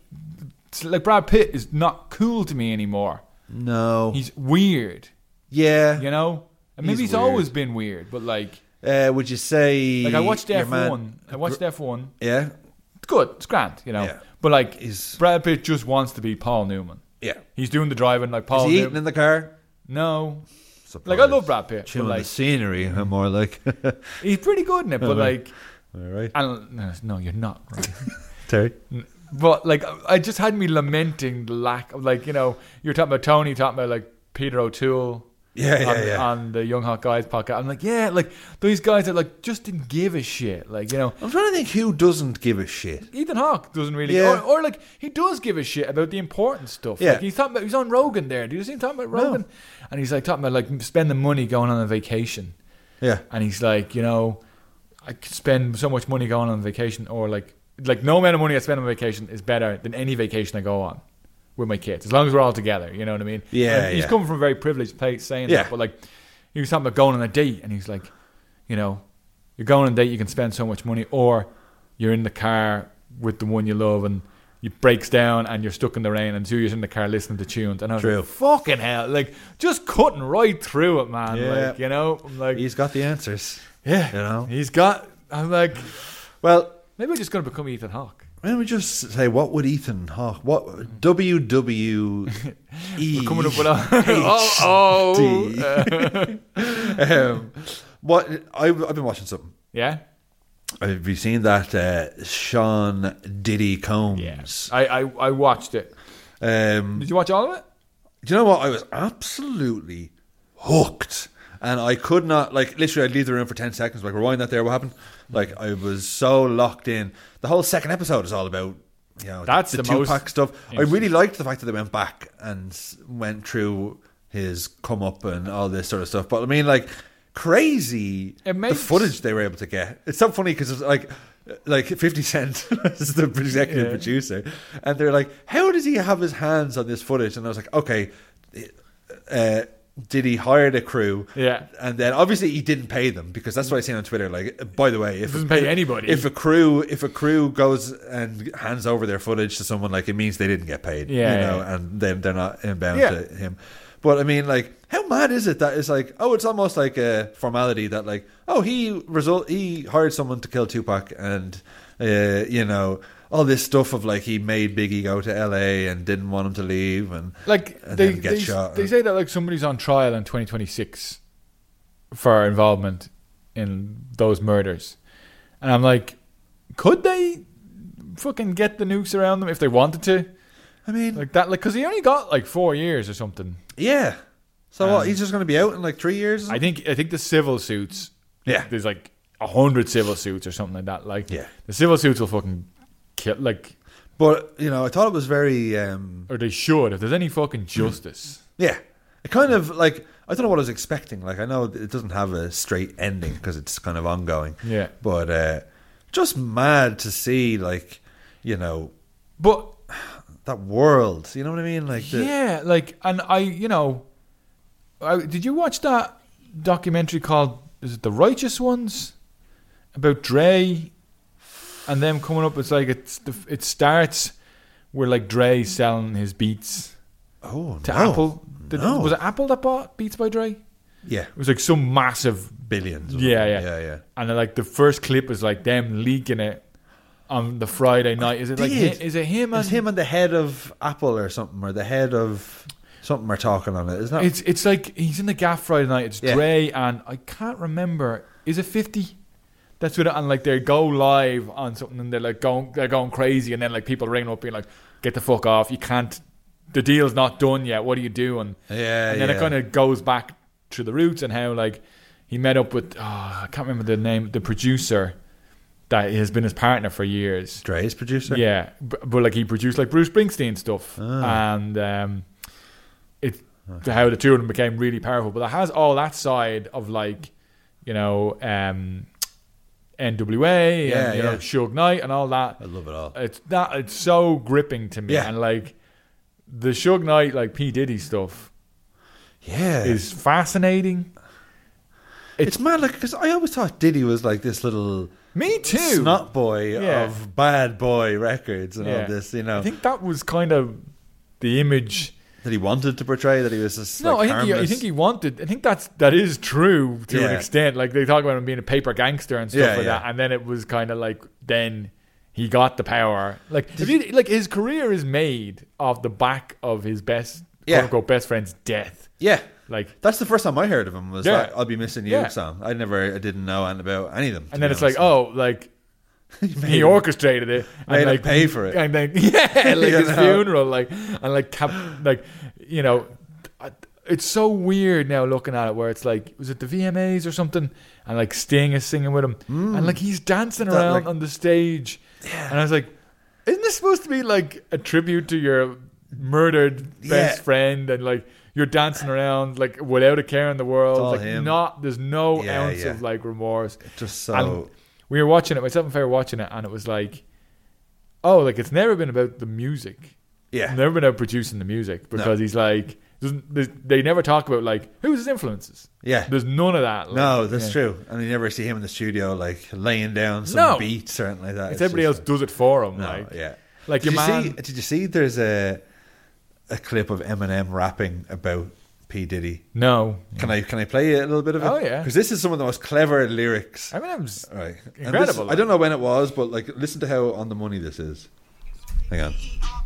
Brad Pitt is not cool to me anymore. No. He's weird, yeah. you know. And maybe He's he's weird. always been weird, but like Would you say... I watched your F1. man- I watched F1. Yeah? It's good. It's grand, you know. Yeah. But like, He's- Brad Pitt just wants to be Paul Newman. Yeah. He's doing the driving like Paul Is he eating Newman. in the car? No, Surprise. like I love Brad Pitt, but Chewing like the scenery, more like... he's pretty good in it. But like, All right. no, you're not right. Terry? But like, I just had me lamenting the lack of, like, you know, you were talking about Tony, talking about like Peter O'Toole. Yeah. On the Young Hot Guys podcast. I'm like, yeah, like these guys that like just didn't give a shit. Like, you know, I'm trying to think who doesn't give a shit. Ethan Hawke doesn't really, Yeah. or like he does give a shit about the important stuff. Yeah. Like he's talking about, he's on Rogan there. Do you see him talking about Rogan? And he's like talking about like spending money going on a vacation. Yeah. And he's like, you know, I could spend so much money going on vacation, or like no amount of money I spend on vacation is better than any vacation I go on with my kids, as long as we're all together. You know what I mean? Yeah, And he's yeah. coming from a very privileged place saying Yeah. that, but like he was talking about going on a date, and he's like, you know, you're going on a date, you can spend so much money, or you're in the car with the one you love and it breaks down and you're stuck in the rain and 2 years in the car listening to tunes. And I was True. like, fucking hell, like just cutting right through it, man. Yeah. Like, you know, I'm like, He's got the answers. yeah, You know? he's got. I'm like, Well, maybe I'm just going to become Ethan Hawke. let me just say, what would Ethan Hawke... What... WWE... We're coming up with what... I've been watching something. yeah, Have you seen that Sean Diddy Combs? yes. I watched it. Did you watch all of it? Do you know what? I was absolutely hooked. And I could not, like, literally, I'd leave the room for 10 seconds, like, rewind that there, what happened? Like, I was so locked in. The whole second episode is all about, you know, That's the the most Tupac stuff. I really liked the fact that they went back and went through his come up and all this sort of stuff. But I mean, like, crazy It the makes- footage they were able to get. It's so funny because it's like 50 Cent is the executive producer, and they're like, how does he have his hands on this footage? And I was like, okay, did he hire the crew? Yeah. And then obviously he didn't pay them, because that's what I seen on Twitter. Like, by the way, if Doesn't pay anybody. If a crew goes and hands over their footage to someone, like, it means they didn't get paid. Yeah, you know, yeah. and then they're not inbound Yeah. to him. But I mean, like, how mad is it that it's like, oh, it's almost like a formality that, like, oh, he hired someone to kill Tupac, and you know, all this stuff of, like, he made Biggie go to LA and didn't want him to leave, and Like then get shot. They say that like somebody's on trial in 2026 for involvement in those murders, and I'm like, could they fucking get the nukes around them if they wanted to? I mean, Like that, like, because he only got like 4 years or something. yeah. So what? He's just going to be out in like 3 years? I think the civil suits. Yeah. There's like 100 civil suits or something like that. Like, Yeah. the civil suits will fucking kill. Like, But I thought it was very Or they should, if there's any fucking justice. yeah. It kind of like I don't know what I was expecting. Like I know it doesn't have a straight ending because it's kind of ongoing. Yeah. But just mad to see But that world. You know what I mean? Like yeah, like, and did you watch that documentary called, is it The Righteous Ones? About Dre and them coming up. It's like, it starts where like Dre selling his beats to Apple. No. Was it Apple that bought Beats by Dre? Yeah. It was like some massive Billions. Yeah. And then, like the first clip was like them leaking it on the Friday night. Is it like is it him? It's him and the head of Apple or something, or the head of something are talking on it. Isn't that? It's like he's in the gaff Friday night. It's Yeah. Dre and I can't remember. Is it 50? That's what. And like they go live on something and they're going crazy, and then like people ringing up being like, "Get the fuck off! You can't. The deal's not done yet. What are you doing?" And then it kind of goes back to the roots and how like he met up with I can't remember the name, the producer that has been his partner for years. Dre's producer. Yeah, but like he produced like Bruce Springsteen stuff, and how the two of them became really powerful. But it has all that side of like NWA and Suge Knight and all that. I love it all. It's so gripping to me, and like the Suge Knight like P Diddy stuff. Yeah, is fascinating. It's mad, like, because I always thought Diddy was like this little me too snot boy of Bad Boy Records and all this. I think that was kind of the image that he wanted to portray. That he was just I think he wanted. I think that is true to an extent. Like they talk about him being a paper gangster and stuff like that, and then it was kind of like then he got the power. Like his career is made off the back of his quote unquote best friend's death. Yeah. Like that's the first time I heard of him was that "I'll Be Missing You" song. I didn't know anything about any of them. And then it's like, he orchestrated it and made like him pay for it. And then his funeral, it's so weird now looking at it where it's like, was it the VMAs or something? And like Sting is singing with him, and like he's dancing around on the stage, and I was like, isn't this supposed to be like a tribute to your murdered best friend, and like you're dancing around like without a care in the world, like him. There's no ounce of like remorse. Just so. And we were watching it, myself and Faye were watching it, and it was like, like it's never been about the music. Yeah, it's never been about producing the music because he's like, they never talk about like who's his influences. Yeah, there's none of that. Like, no, that's true, and you never see him in the studio like laying down some beats or anything like that. It's everybody else does it for him. Like did you see? There's a clip of Eminem rapping about P Diddy. No, can I play a little bit of it? Oh yeah, because this is some of the most clever lyrics. Eminem's incredible. I don't know when it was, but like listen to how on the money this is. Hang on.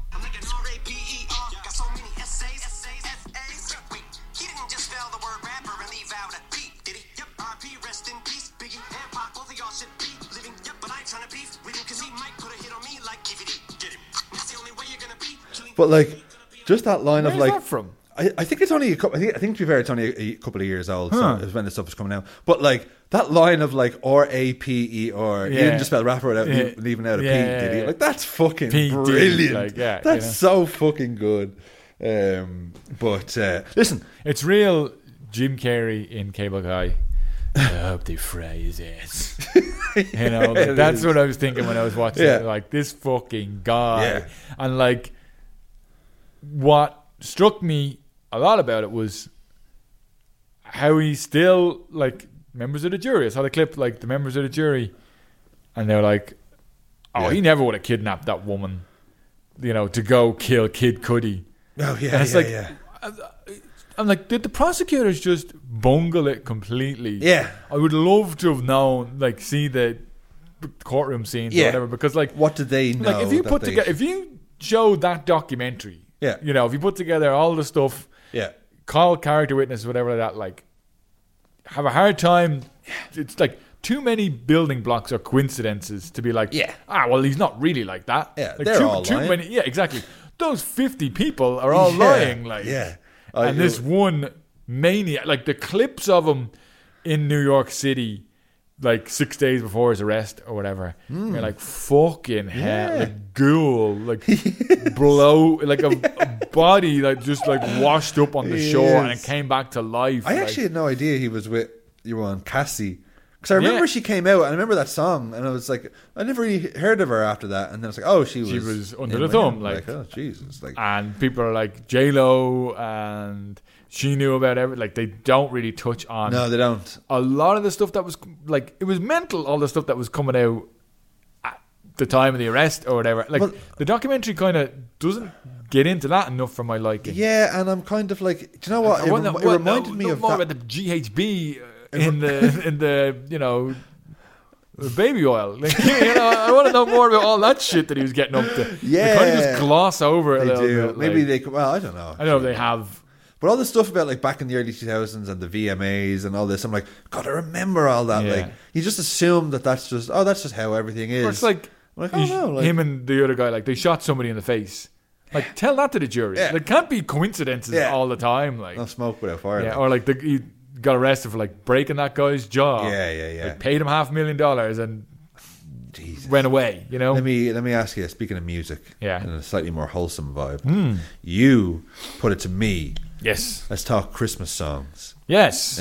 But like, just that line Where's of like, that from? I think it's only a couple. I think to be fair, it's only a couple of years old. So is when this stuff is coming out. But like that line of like RAPER, you didn't just spell rapper without leaving out a P. Did he? Like that's fucking brilliant. That's so fucking good. But listen, it's real Jim Carrey in Cable Guy. I hope they fry his ass. That's what I was thinking when I was watching it. Like this fucking guy, and like what struck me a lot about it was how he's still like members of the jury. I saw the clip, like the members of the jury, and they're like, he never would have kidnapped that woman, to go kill Kid Cudi. Oh yeah, and it's I'm like, did the prosecutors just bungle it completely? Yeah, I would love to have known, like, see the courtroom scenes or whatever, because like, what did they know? Like, if you put together, if you showed that documentary, if you put together all the stuff, call character witnesses, whatever like that, like, have a hard time. It's like too many building blocks or coincidences to be like, well, he's not really like that. Yeah, like, they're all lying. Many, exactly. Those 50 people are all lying, like, and this one maniac, like the clips of him in New York City like 6 days before his arrest or whatever. You're like, fucking hell, like ghoul, like blow, like a body like just like washed up on the shore and it came back to life. I like, actually had no idea he was with Joanne Cassie. Because I remember she came out, and I remember that song, and I was like, I never really heard of her after that. And then I was like, oh, she was under in the with thumb, him. like, oh, Jesus. Like, and people are like J-Lo, and she knew about everything. Like, they don't really touch on no, they don't. a lot of the stuff that was, like, it was mental, all the stuff that was coming out at the time of the arrest or whatever. Like, Well, the documentary kind of doesn't get into that enough for my liking. Yeah, and I'm kind of like, do you know what? It reminded me of more that. about the GHB in the you know, baby oil. Like, you know, I want to know more about all that shit that he was getting up to. Yeah. They kind of just gloss over it a They little do. bit. Maybe like, they. Well, I don't know. I don't know if they have. But all the stuff about like back in the early 2000s and the VMAs and all this, I'm like, God, I remember all that. Yeah. Like, you just assume that's just how everything is. Or it's like, I'm like, oh no, like, him and the other guy, like, they shot somebody in the face. Like, tell that to the jury. Yeah. There can't be coincidences Yeah. all the time. Like, no smoke without fire. yeah, like. or like he got arrested for like breaking that guy's jaw. Yeah. Like, paid him $500,000 and Jesus. went away. You know. Let me ask you. Speaking of music, Yeah. in a slightly more wholesome vibe, you put it to me. Yes. Let's talk Christmas songs, Yes.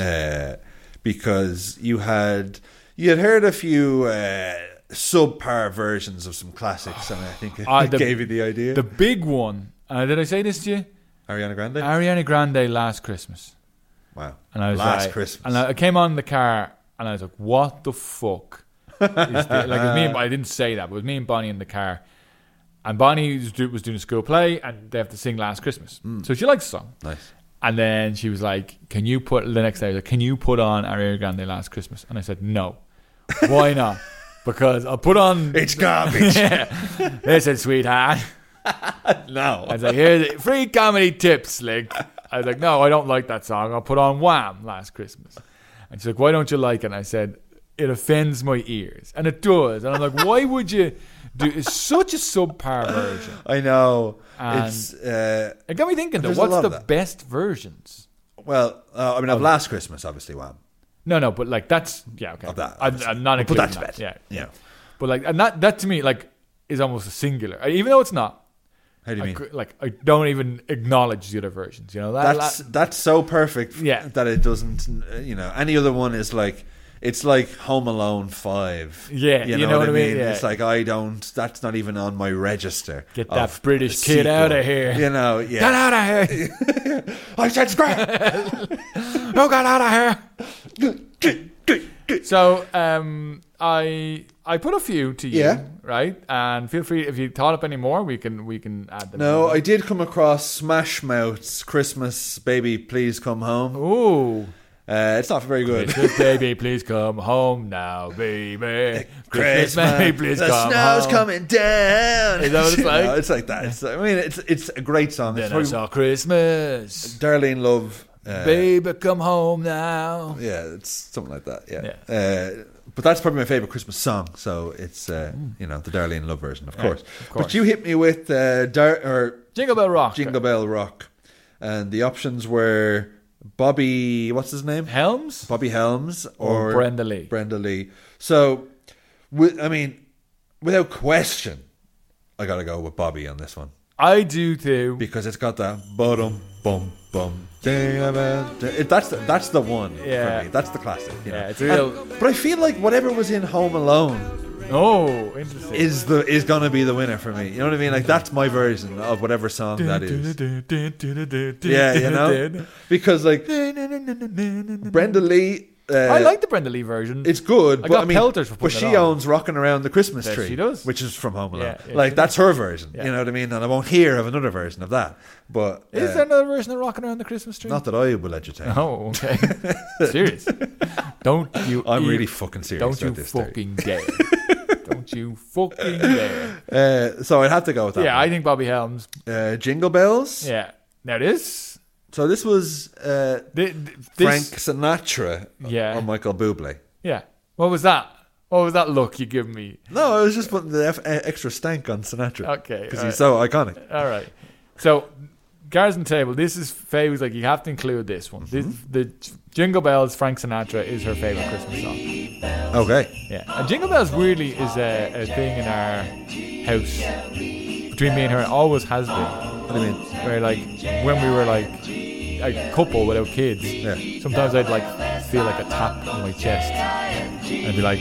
because you had heard a few subpar versions of some classics, and I think it gave you the idea. The big one. Did I say this to you? Ariana Grande. Ariana Grande, Last Christmas. Wow. And I was Last like, Christmas. And I came on the car and I was like, what the fuck? Like, it was me and, I didn't say that, but it was me and Bonnie in the car. And Bonnie was doing a school play and they have to sing Last Christmas. So she likes the song. Nice. And then she was like, can you put on Ariana Grande Last Christmas? And I said, no. Why not? Because I'll put on... It's garbage. Listen, sweetheart. No. I was like, here's free comedy tips. Like, I was like, no, I don't like that song. I'll put on Wham! Last Christmas. And she's like, why don't you like it? And I said, it offends my ears. And it does. And I'm like, why would you do... It's such a subpar version. I know. And It's it got me thinking, though, there's a what's lot the of that. best versions? well, I mean, of Last Christmas, obviously, Wham. No, but like that's... Yeah, okay. Of that, I'm not We'll put including that to bed. Yeah. Yeah. But like, and that to me, like, is almost a singular. Even though it's not. How do you mean? I don't even acknowledge the other versions. You know, That's so perfect. Yeah. That it doesn't. Any other one is like. It's like Home Alone 5. Yeah, you know what I mean? Yeah. It's like that's not even on my register. Get of that British a kid sequel. out of here. You know, yeah. Get out of here. I said scrap. No, get out of here. So, I put a few to you, Yeah. right? And feel free, if you thought up any more, we can add them. No, I did come across Smash Mouth's Christmas Baby Please Come Home. Ooh. It's not very good. Christmas baby, please come home now, baby. Christmas baby, please the come snow's home. coming down. Is that what it's like? No, it's like that. It's a great song. It's Then I saw Christmas. Darlene Love. Baby, come home now. Yeah, it's something like that. Yeah. But that's probably my favorite Christmas song. So it's the Darlene Love version, of course. But you hit me with Jingle Bell Rock. Jingle Bell Rock, and the options were Bobby. What's his name? Helms Bobby Helms or Brenda Lee. Brenda Lee. So, without question, I got to go with Bobby on this one I do too. because it's got that bum bum bum. That's the one Yeah. for me. That's the classic. You know? Yeah, it's a real. But I feel like whatever was in Home Alone Oh, interesting. is gonna be the winner for me. You know what I mean? Like that's my version of whatever song that is. Yeah, you know, because like Brenda Lee. I like the Brenda Lee version. It's good, I but got I mean, pelters for but putting she it on. owns "Rocking Around the Christmas Yes, Tree," she does. which is from Home Alone. Yeah, like she that's her version. Yeah. You know what I mean? And I won't hear of another version of that. But Is there another version of Rocking Around the Christmas Tree? not that I will entertain. Oh, okay. Serious. Don't you... I'm really fucking serious. Don't you about this theory. fucking dare. Don't you fucking dare. So I'd have to go with that. Yeah, one. I think Bobby Helms. Jingle Bells. Yeah. Now this... So this was This Frank Sinatra Yeah. or Michael Bublé. Yeah. What was that? What was that look you give me? No, I was just putting the extra stank on Sinatra. Okay, Because all he's so iconic. All right. So cards on the table. This is Faye was like, you have to include this one. The Jingle Bells, Frank Sinatra, is her favorite Christmas song. Okay. Yeah, and Jingle Bells weirdly is a thing in our house between me and her. It always has been. What do you mean? Where like when we were like a couple without kids, sometimes I'd like feel like a tap on my chest, and I'd be like,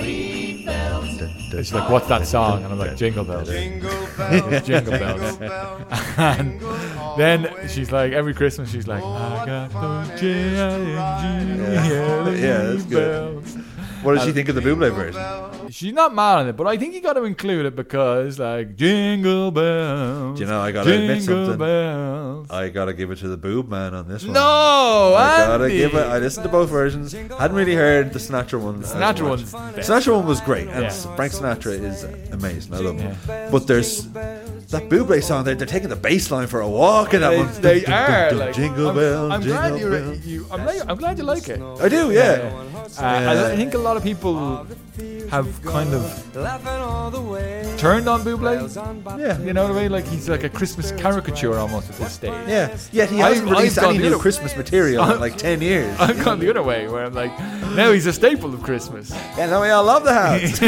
she's like, what's that song? And I'm like, Jingle Bells. It's Jingle Bells. And then she's like, every Christmas she's like, I got those J-I-N-G-L-E that's good. bells. What did she think of the Buble version? She's not mad on it, but I think you got to include it because, like, Jingle Bells. Do you know, I gotta admit Jingle something. Bells. I gotta give it to the Boob Man on this one. No, I gotta Andy. give it. I listened to both versions. Hadn't really heard the Sinatra one. as Sinatra much. one's best. Sinatra one was great, and Yeah. Frank Sinatra is amazing. I love him. But there's that Buble song. They're taking the bass line for a walk in that one. They are like Jingle bells, I'm glad jingle you're, bells. I'm glad you like it. I do, yeah. I think a lot of people have kind of turned on Buble. Yeah. You know what I mean? Like he's like a Christmas caricature almost at this stage. Yeah. Yet he hasn't I've released gone any the new other- Christmas material in like 10 years. I've gone the other way where I'm like, now he's a staple of Christmas. Yeah, now we all love the house.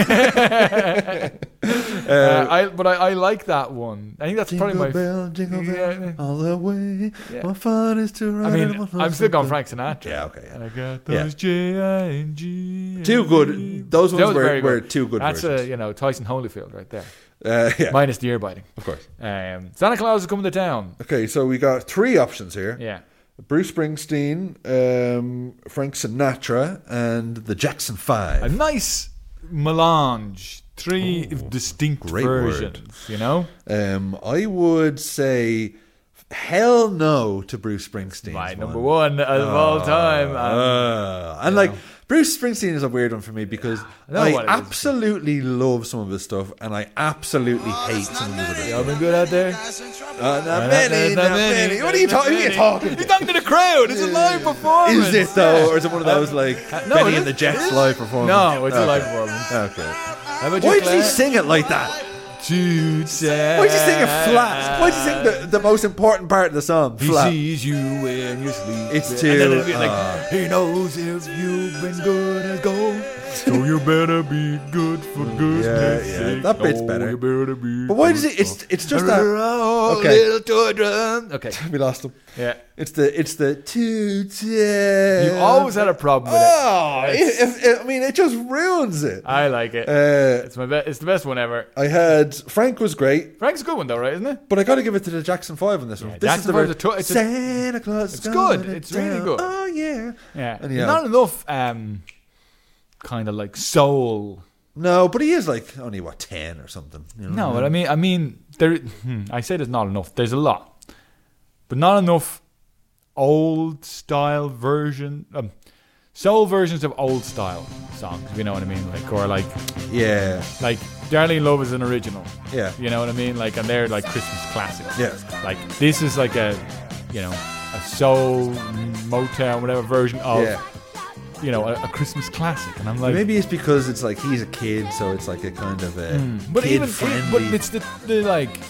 But I like that one. I think that's probably my. Jingle bell, Yeah. all the way. Yeah. What fun is to ride. I mean, in one I'm still going horse. Frank Sinatra. Yeah, okay. I got Yeah. those J-I-N-G. Two good. Those ones very were good. two good That's versions. Tyson Holyfield right there. Yeah, Minus the ear biting. of course. Santa Claus is coming to town. Okay, so we got three options here. Yeah. Bruce Springsteen, Frank Sinatra, and the Jackson A 5. nice melange. Three distinct great versions, word. you know? I would say hell no to Bruce Springsteen. My number one of all time. And like Bruce Springsteen is a weird one for me because know I what it is. absolutely love some of his stuff and I absolutely hate some of his other Y'all been good out there? Not many. What are you talking? Who are you talking? You're talking to the crowd. It's a live performance. Is it though, or is it one of those like no, Benny it and the is- Jets it is. live performance? No, it's a Okay. live performance. Okay. How about you, Why does he Claire? sing it like that? Too sad. Why does he sing it flat? Why does he sing the most important part of the song He flat? sees you when you sleep. It's And too, then it'll be like, he knows if you've been good as gold. So you better be good for goodness yeah, sake. that bit's Oh, better. You better be But why good does it? for- It's just that. Okay. Little toy drum. Okay. We lost him. Yeah. It's the two. You You always had a problem with it. Oh, I mean, it just ruins it. I like it. Uh, It's the best one ever. I had Frank was great, Frank's a good one though, right? Isn't it? but I got to give it to the Jackson 5 on this one. Yeah, This Jackson is the 5 is version. Santa Claus. it's is good. coming It's really down. good. Oh yeah. Yeah. And, There's not enough kind of like soul. No, but he is like only 10 or something. You know? No, but I mean, there. I say there's not enough. There's a lot, but not enough old style version, soul versions of old style songs. If you know what I mean, like or like Yeah. "Darling Love" is an original. Yeah. You know what I mean, like, and they're like Christmas classics. Yeah. Like this is like a soul Motown whatever version of Yeah. a Christmas classic, and I'm like. Maybe it's because it's like he's a kid, so it's like a kind of a But kid even, friendly. but it's the like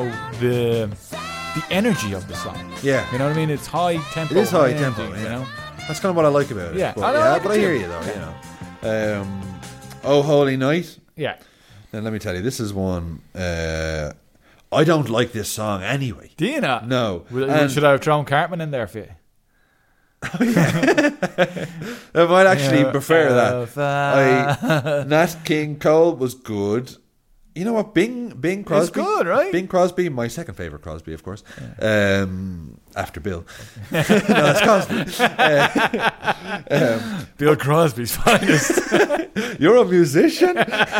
the energy of the song. Yeah. You know what I mean? It's high tempo. It is high energy, tempo, You yeah. know? That's kind of what I like about it. Yeah, but, I like it I too. hear you though. You know. Oh Holy Night. Yeah. Now let me tell you, this is one. I don't like this song anyway. Do you not? No. Well, should I have thrown Cartman in there for you? I might actually prefer that. Nat King Cole was good. You know what? Bing Crosby. good, right? Bing Crosby, my second favorite Crosby, of course. After Bill. No, that's Crosby. Bill Crosby's finest. You're a musician.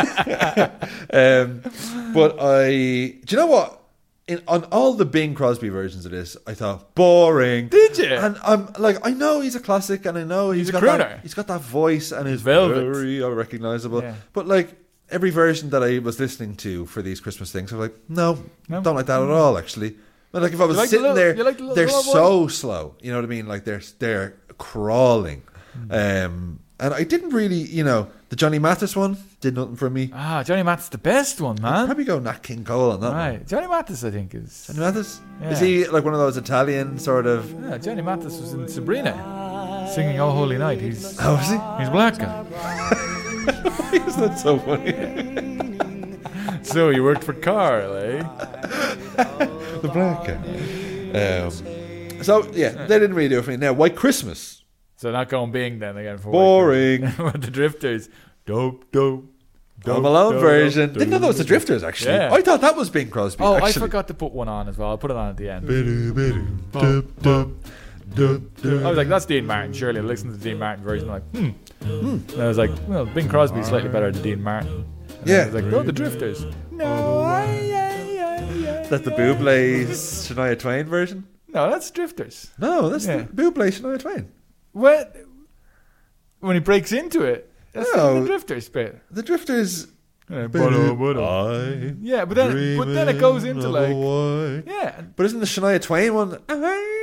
But do you know what? On all the Bing Crosby versions of this, I thought boring. Did you? And I'm like, I know he's a classic, and I know he's a got crooner. that. He's got that voice, and he's Velvet. very recognizable. Yeah. But like every version that I was listening to for these Christmas things, I was like, no, No? don't like that at all. Actually, but like if I was like the sitting little- there, you like the little they're one? so slow. You know what I mean? Like they're crawling, Mm. and I didn't really, The Johnny Mathis one did nothing for me. Johnny Mathis, the best one, I'd man. probably go Nat King Cole on that one. Right, Johnny Mathis, I think is. Johnny Mathis? Yeah. Is he like one of those Italian sort of... Yeah, Johnny Mathis was in Sabrina, singing "Oh Holy Night." He's Oh, is he? he's a black guy. Isn't that so funny? So you worked for Carl, eh? The black guy. So, yeah, they didn't really do it for me. Now, White Christmas. So not going Bing then again for Boring. With the Drifters. Dope. Home Alone version. Didn't know that was the Drifters, actually. Yeah. I thought that was Bing Crosby, Oh, actually. I forgot to put one on as well. I'll put it on at the end. I was like, that's Dean Martin. Surely I listened to the Dean Martin version. I'm like, And I was like, well, Bing Crosby's slightly better than Dean Martin. And Yeah. I was like, oh, the Drifters. No, Is that the Bublé's Shania Twain version? No, that's Drifters. No, that's Yeah. the Bublé Shania Twain. What? When he breaks into it, that's No. the Drifters bit. The Drifters... Yeah, I but then it goes into like, yeah, But isn't the Shania Twain one... I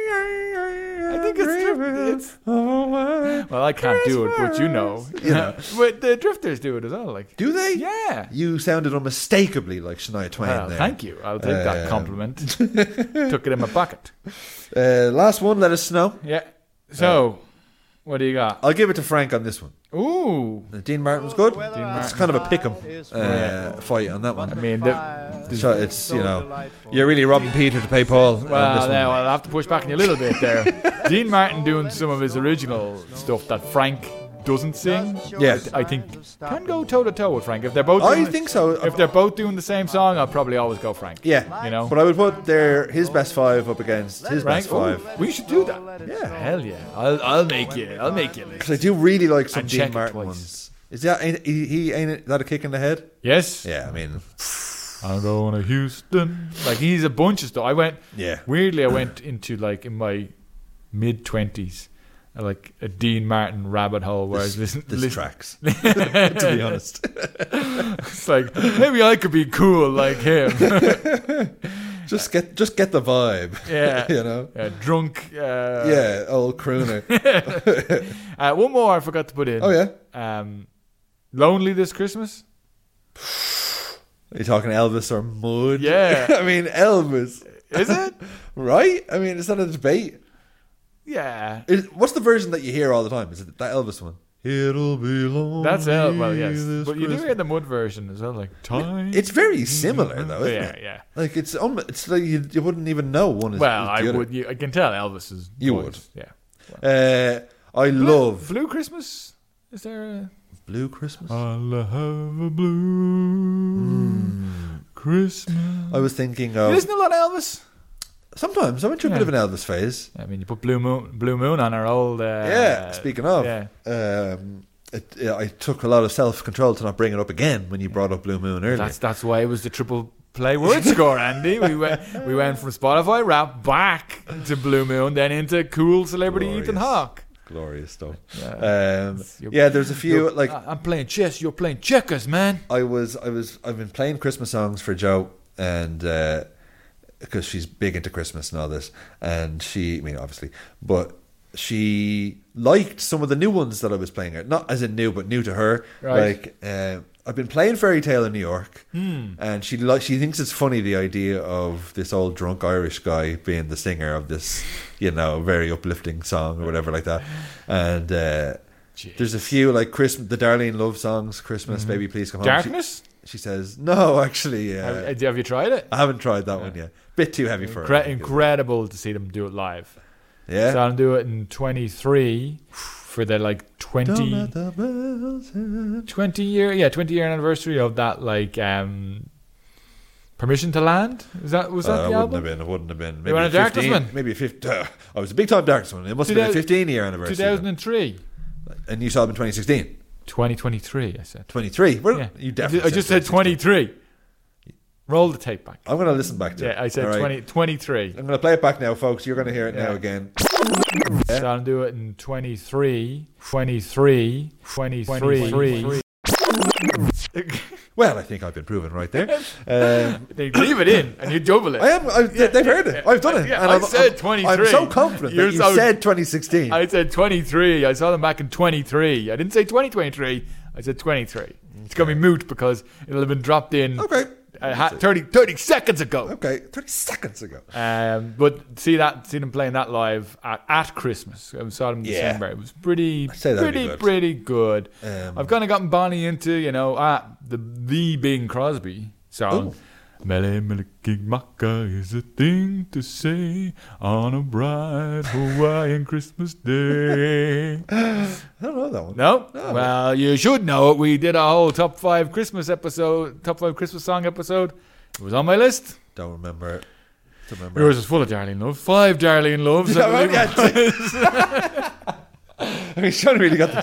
think it's Drifters. Well, I can't do it, but you know. But the Drifters do it as well. Like, Do they? yeah. You sounded unmistakably like Shania Twain Well, there. thank you. I'll take that compliment. Took it in my pocket. Last one, let us know. Yeah. So, what do you got? I'll give it to Frank on this one. Ooh. Dean Martin was good. Martin. It's kind of a pick 'em fight on that I one. mean, So it's, you're really robbing Peter to pay Paul. on this well, one. now I'll have to push back on you a little bit there. Dean Martin doing some of his original stuff that Frank doesn't sing. Yeah. I think can go toe to toe with Frank. If they're both, I doing think so. If they're both doing the same song, I'll probably always go Frank. Yeah. You know? But I would put his best five up against his Frank, best five. ooh, we should do that. Yeah. Hell yeah. I'll make you. I'll make you. Because I do really like some And Dean check it Martin twice. ones. Is that ain't that a kick in the head? Yes. Yeah, I mean, I'm going to Houston. Like he's a bunch of stuff. I went into like in my mid-20s, like a Dean Martin rabbit hole where I was listening. tracks. To be honest, It's like maybe I could be cool like him. just get the vibe. Yeah. Drunk. Yeah, old crooner. One more I forgot to put in. Oh yeah. Lonely This Christmas. Are you talking Elvis or Mud? Yeah. I mean Elvis. Is it? Right? I mean, is that a debate? Yeah. What's the version that you hear all the time? Is it that Elvis one? It'll be lonely. That's it. Well, yes. this But you do Christmas. hear the Mud version as well. Like, time. It's very similar though, isn't Yeah, it? yeah. Like it's like you wouldn't even know one is. Well, is I the other. would. I can tell Elvis's You voice. would. Yeah. I love Blue Christmas. Is there a Blue Christmas. I'll have a blue Christmas? I was thinking You of listen to a lot of Elvis? sometimes I went through a bit of an Elvis phase. I mean, you put Blue Moon on our old. Yeah. Speaking of, yeah. I took a lot of self-control to not bring it up again when you brought up Blue Moon earlier. That's why it was the triple play word score, Andy. We went from Spotify rap back to Blue Moon, then into cool celebrity Glorious. Ethan Hawke. Glorious stuff. You're- There's a few like I'm playing chess. You're playing checkers, man. I've been playing Christmas songs for Jo, and because she's big into Christmas and all this, and obviously, but she liked some of the new ones that I was playing. Not as in new, but new to her. Right. Like I've been playing Fairy Tale in New York, and she thinks it's funny the idea of this old drunk Irish guy being the singer of this, very uplifting song or whatever like that. And there's a few like the Darlene Love songs, Christmas, Baby Please Come Home. Darkness? She says, no, actually, Have you tried it? I haven't tried that one yet. Bit too heavy for her. Incredible to see them do it live. Yeah. So I'll do it in 23 for the like Don't 20 let the bells hit. 20 year anniversary of that like Permission to Land. Was that the album? It wouldn't have been. You Maybe were a Darkness 15, one? maybe 50. I was a big time Darkness one. It must have been a 15-year anniversary. 2003. And you saw them in 2016. 2023, I said. 23. Well, Yeah. you definitely. I just said 23. Roll the tape back. I'm going to listen back to it. Yeah, I said All right. 23. I'm going to play it back now, folks. You're going to hear it now Yeah. again. So I'll do it in 23. Well, I think I've been proven right there. They leave it in and you double it. I am. They've heard it. I've done it. Yeah, And I I'm- said 23. I'm so confident You're that you so- said 2016. I said 23. I saw them back in 23. I didn't say 2023. I said 23. It's going to be moot because it'll have been dropped in Okay. 30 seconds ago. Okay. 30 seconds ago. But see them playing that live at Christmas. I saw them in Yeah. December. It was pretty say that'd be good. pretty good. Um, I've kind of gotten Bonnie into the Bing Crosby song. Mele mele gig maka is a thing to say on a bright Hawaiian Christmas day. I don't know that one. No? Well, you should know it. We did a whole top 5 Christmas song episode. It was on my list. Don't remember it. Don't remember. Yours is full of Darlene Love. 5 Darlene Loves. I believe it was. I mean, she only really got the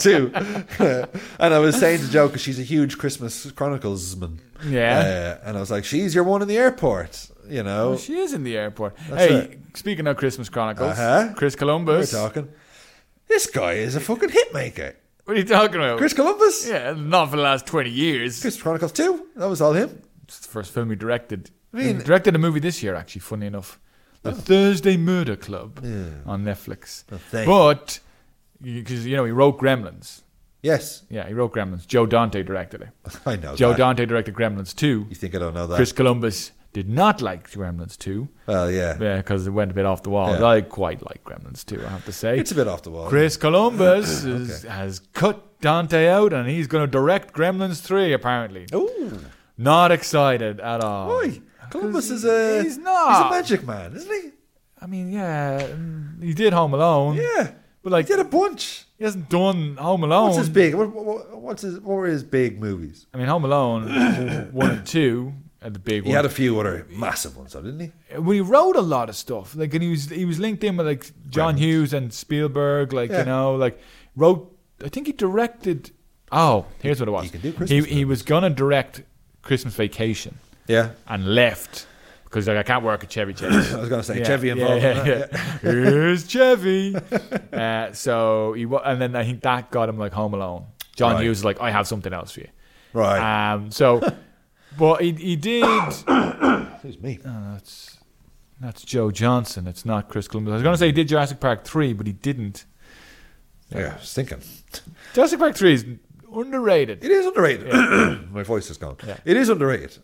2. And I was saying to Jo, because she's a huge Christmas Chronicles-man. Yeah. And I was like, she's your one in the airport, you know. Oh, she is in the airport. That's Hey, it. speaking of Christmas Chronicles, Uh-huh. Chris We're Columbus. talking. This guy is a fucking hit maker. What are you talking about? Chris Columbus? Yeah, not for the last 20 years. Christmas Chronicles 2. That was all him. It's the first film he directed. I mean- He directed a movie this year, actually, funny enough. The Thursday Murder Club on Netflix. thank But, because, he wrote Gremlins. Yes. Yeah, he wrote Gremlins. Joe Dante directed it. I know Joe that. Dante directed Gremlins 2. You think I don't know that? Chris Columbus did not like Gremlins 2. Well, yeah. Yeah, because it went a bit off the wall. Yeah. I quite like Gremlins 2, I have to say. It's a bit off the wall. Chris Columbus has cut Dante out and he's going to direct Gremlins 3, apparently. Ooh. Not excited at all. Why? Columbus is He's not. He's a magic man, isn't he? I mean, yeah, he did Home Alone. Yeah. But, like, He did a bunch. he hasn't done Home Alone. What's his big? What were his big movies? I mean, Home Alone 1 and 2 are the big He ones. had a few other massive ones, though, didn't he? Well, he wrote a lot of stuff. Like, and he was linked in with like John Gremlins. Hughes and Spielberg. Like, Yeah. wrote. I think he directed. Oh, here's what it was. He can do Christmas He was gonna direct Christmas Vacation Yeah. and left because I can't work at Chevy Chase. I was going to say Yeah, Chevy involved. yeah, in yeah, that, yeah. Here's Chevy. So and then I think that got him like Home Alone. John Right. Hughes was like, I have something else for you. Right. But he did. Excuse me. That's Joe Johnson. It's not Chris Columbus. I was going to say he did Jurassic Park 3, but he didn't. Yeah, I was thinking. Jurassic Park 3 is underrated. It is underrated. My voice is gone. Yeah. It is underrated.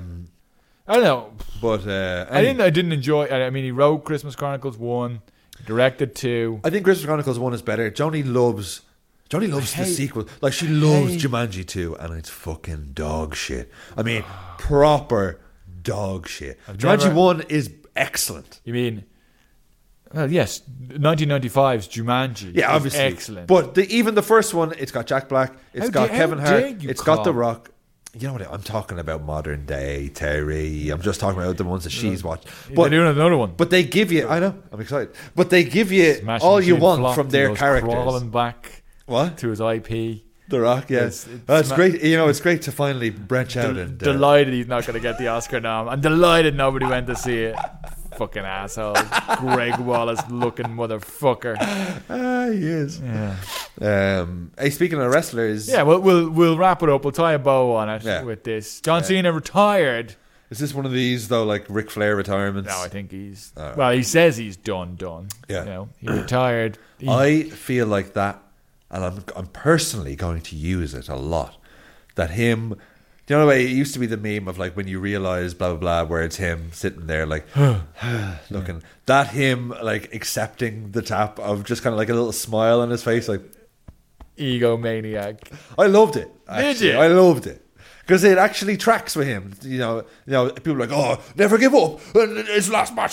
I don't know. But I didn't enjoy. I mean, he wrote Christmas Chronicles 1, directed 2. I think Christmas Chronicles 1 is better. Johnny loves the sequel. Like, she loves Jumanji 2, and it's fucking dog shit. I mean, proper dog shit. Jumanji never- 1 is excellent. You mean? Well, yes, 1995's Jumanji. Yeah, is obviously. excellent. But even the first one, it's got Jack Black, it's How got dare- Kevin how Hart, dare you it's got The call- Rock. You know what? I'm talking about modern day Terry. I'm just talking about the ones that she's watched. They're But doing another one. But they give you, I know, I'm excited. But they give you Smashing all you Machine want flopped, from he their goes characters. crawling back What? to his IP. The Rock, yeah. It's It's great. You know, it's great to finally branch out and Delighted he's not going to get the Oscar nom. I'm delighted nobody went to see it. Fucking asshole. Greg Wallace looking motherfucker. he is. Yeah. Hey, speaking of wrestlers, Yeah, we'll wrap it up. We'll tie a bow on it Yeah. with this. John Cena retired. is this one of these though, like Ric Flair retirements? No, I think he's. Oh. Well, he says he's done. Yeah. You know, he retired. I feel like that, and I'm personally going to use it a lot. That him, you know the way it used to be the meme of like when you realize blah blah blah, where it's him sitting there like looking, that him like accepting the tap of just kind of like a little smile on his face, like Egomaniac. I loved it. Actually. you? I loved it. Because it actually tracks with him. You know, people are like, oh, never give up. And it's last match.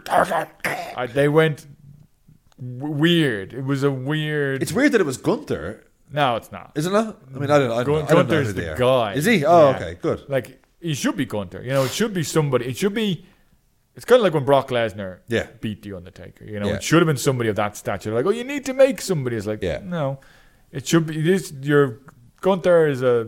They went weird. It was a weird. It's weird that it was Gunther, No, it's not. is it not? I mean, I don't know. Gunther's who the they are. guy. Is he? Oh, Yeah. okay, good. Like, he should be Gunther. You know, it should be somebody. It should be. It's kind of like when Brock Lesnar Yeah. beat The Undertaker. You know, Yeah. it should have been somebody of that stature. Like, oh, you need to make somebody. It's like, Yeah. no. It should be. Your Gunther is a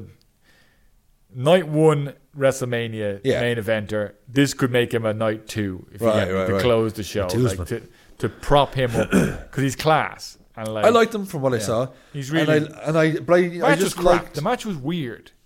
night 1 WrestleMania Yeah. main eventer. This could make him a night 2 if you Right, get me, right, to right. close the show. Two's Like, to prop him up because he's class. And like, I liked him from what I saw. He's really. But I match just was crap. liked. The match was weird.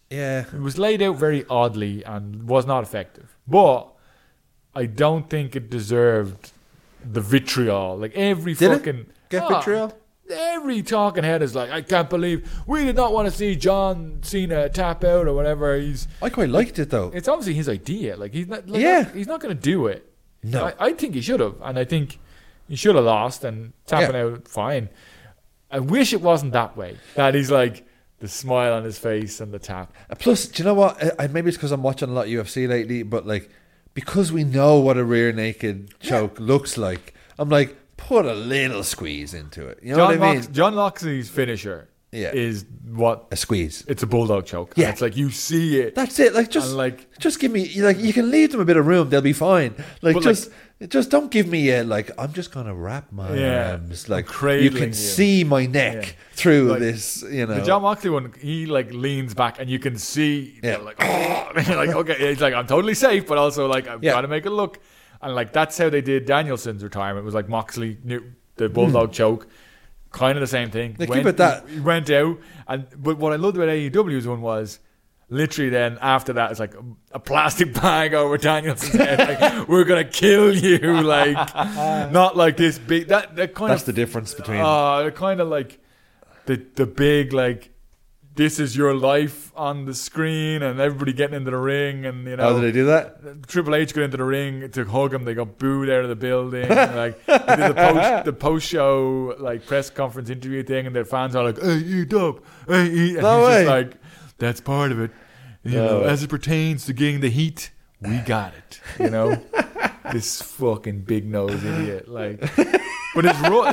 Yeah. It was laid out very oddly and was not effective. But I don't think it deserved the vitriol. Like every Did it fucking get vitriol? Every talking head is like, I can't believe we did not want to see John Cena tap out or whatever. I quite liked it though. It's obviously his idea. Like he's not. Like, Yeah. he's not going to do it. No. I think he should have, and I think he should have lost and tapping out fine. I wish it wasn't that way. That he's like the smile on his face and the tap. Plus, do you know what? Maybe it's because I'm watching a lot of UFC lately, but like because we know what a rear naked choke looks like, I'm like, put a little squeeze into it. You know what I mean? John Moxley's finisher is what A squeeze. it's a bulldog choke. Yeah. And it's like you see it. That's it. Like And, like- just give me like you can leave them a bit of room. They'll be fine. Like But, just don't give me a like. I'm just gonna wrap my arms. Like cradling you can you. see my neck Yeah. through Like, this. You know. The John Moxley one, he like leans back and you can see, Yeah. like, like okay, he's like, I'm totally safe, but also like I've Yeah. got to make it look, and like that's how they did Danielson's retirement. It was like Moxley knew the bulldog choke, kind of the same thing. They keep it that. He went out, but what I loved about AEW's one was literally then after that it's like a plastic bag over Danielson's head. Like, we're gonna kill you, like not like this big. That kind That's of the difference between. kind of like the big like this is your life on the screen and everybody getting into the ring and you know How did they do that? Triple H got into the ring to hug him. They got booed out of the building. Like they did the post show like press conference interview thing, and their fans are like, "Hey, eat up, hey, eat." And No he's way. just like, "That's part of it, you No know. way. As it pertains to getting the heat, we got it, you know." This fucking big nose idiot, like. But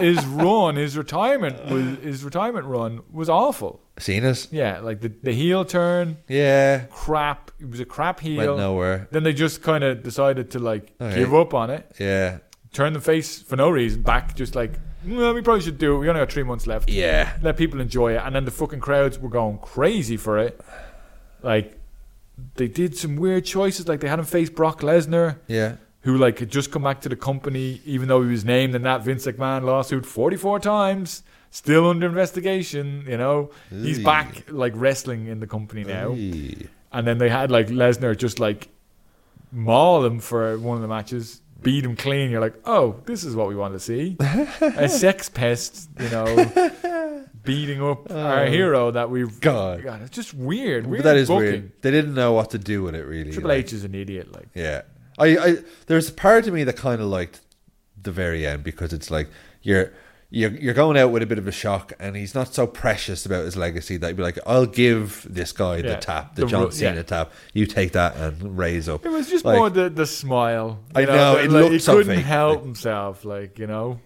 his retirement run was awful. Cena's. Yeah, like the heel turn, Yeah. crap. It was a crap heel. Went nowhere. Then they just kind of decided to like Okay. give up on it, Yeah. turn the face for no reason back, just like well, we probably should do it. We only got 3 months left. Yeah. Let people enjoy it, and then the fucking crowds were going crazy for it. Like they did some weird choices, like they had him face Brock Lesnar, Yeah. who like had just come back to the company, even though he was named in that Vince McMahon lawsuit 44 times, still under investigation. You know, he's Eey. back like wrestling in the company now. Eey. And then they had like Lesnar just like maul him for one of the matches, beat him clean. You're like, oh, this is what we want to see. A sex pest, you know, beating up our hero that we've God. it's just weird. But Weird that is booking. weird. They didn't know what to do with it, really. Triple like. H is an idiot. Like, Yeah. I there's a part of me that kind of liked the very end because it's like you're going out with a bit of a shock, and he's not so precious about his legacy that you'd be like, I'll give this guy the Yeah. tap, the The John ru- Cena yeah. tap. You take that and raise up. it was just Like, more the smile. I You know, that, it like, looked he so couldn't fake, help like- himself. Like, you know.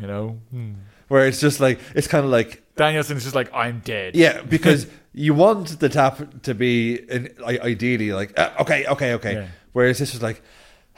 where it's just like it's kind of like Danielson's just like, I'm dead. yeah, because you want the tap to be ideally like okay. Yeah. Whereas this was like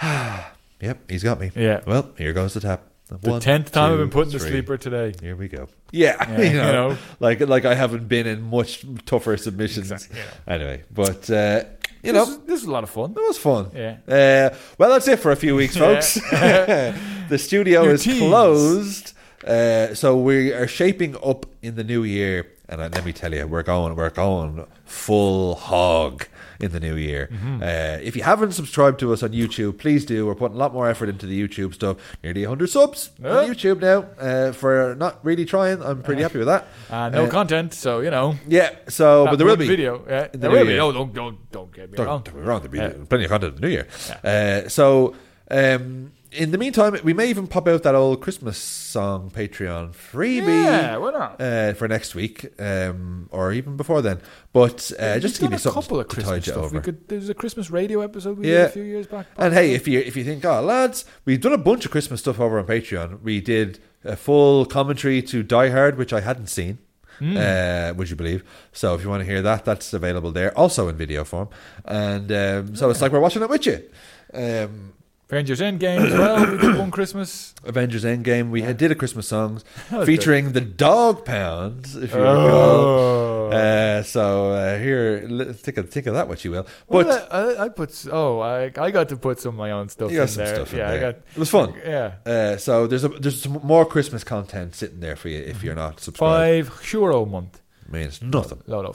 yep, he's got me. Yeah. Well, here goes the tap. The 1, 10th time I've been 2, put in the 3. sleeper today. Here we go. Yeah, Yeah, you you know, know. like I haven't been in much tougher submissions. Exactly, yeah. Anyway, but you know, This was a lot of fun. it was fun. Yeah. Well, that's it for a few weeks, folks. The studio Your is teams. closed, so we are shaping up in the new year. And let me tell you, we're going full hog in the new year. If you haven't subscribed to us on YouTube, please do. We're putting a lot more effort into the YouTube stuff. Nearly 100 subs on YouTube now. For not really trying, I'm pretty happy with that. No content, so you know. Yeah. So, but there will be video. Yeah, in the there new will be. year. Oh, don't get me wrong. Don't get me wrong. There'll be Yeah. plenty of content in the new year. In the meantime, we may even pop out that old Christmas song Patreon freebie. Yeah, why not? For next week, or even before then. But just to We've give done you a something couple of to tide Christmas you stuff. over. There's a Christmas radio episode we Yeah. did a few years back. And hey, if you think, oh lads, we've done a bunch of Christmas stuff over on Patreon. We did a full commentary to Die Hard, which I hadn't seen. Would you believe? So if you want to hear that, that's available there, also in video form. And so it's like we're watching it with you. Avengers Endgame as well. We did one Christmas. Avengers Endgame. We did a Christmas songs was featuring the Dog Pound, if you Oh. recall. So here, think of that what you will. But Well, I put. I got to put some of my own stuff you got in some there. stuff in yeah, there. I got. It was fun. Yeah, So there's some more Christmas content sitting there for you if you're not subscribed. €5 a month. I mean, it's nothing. Low fee.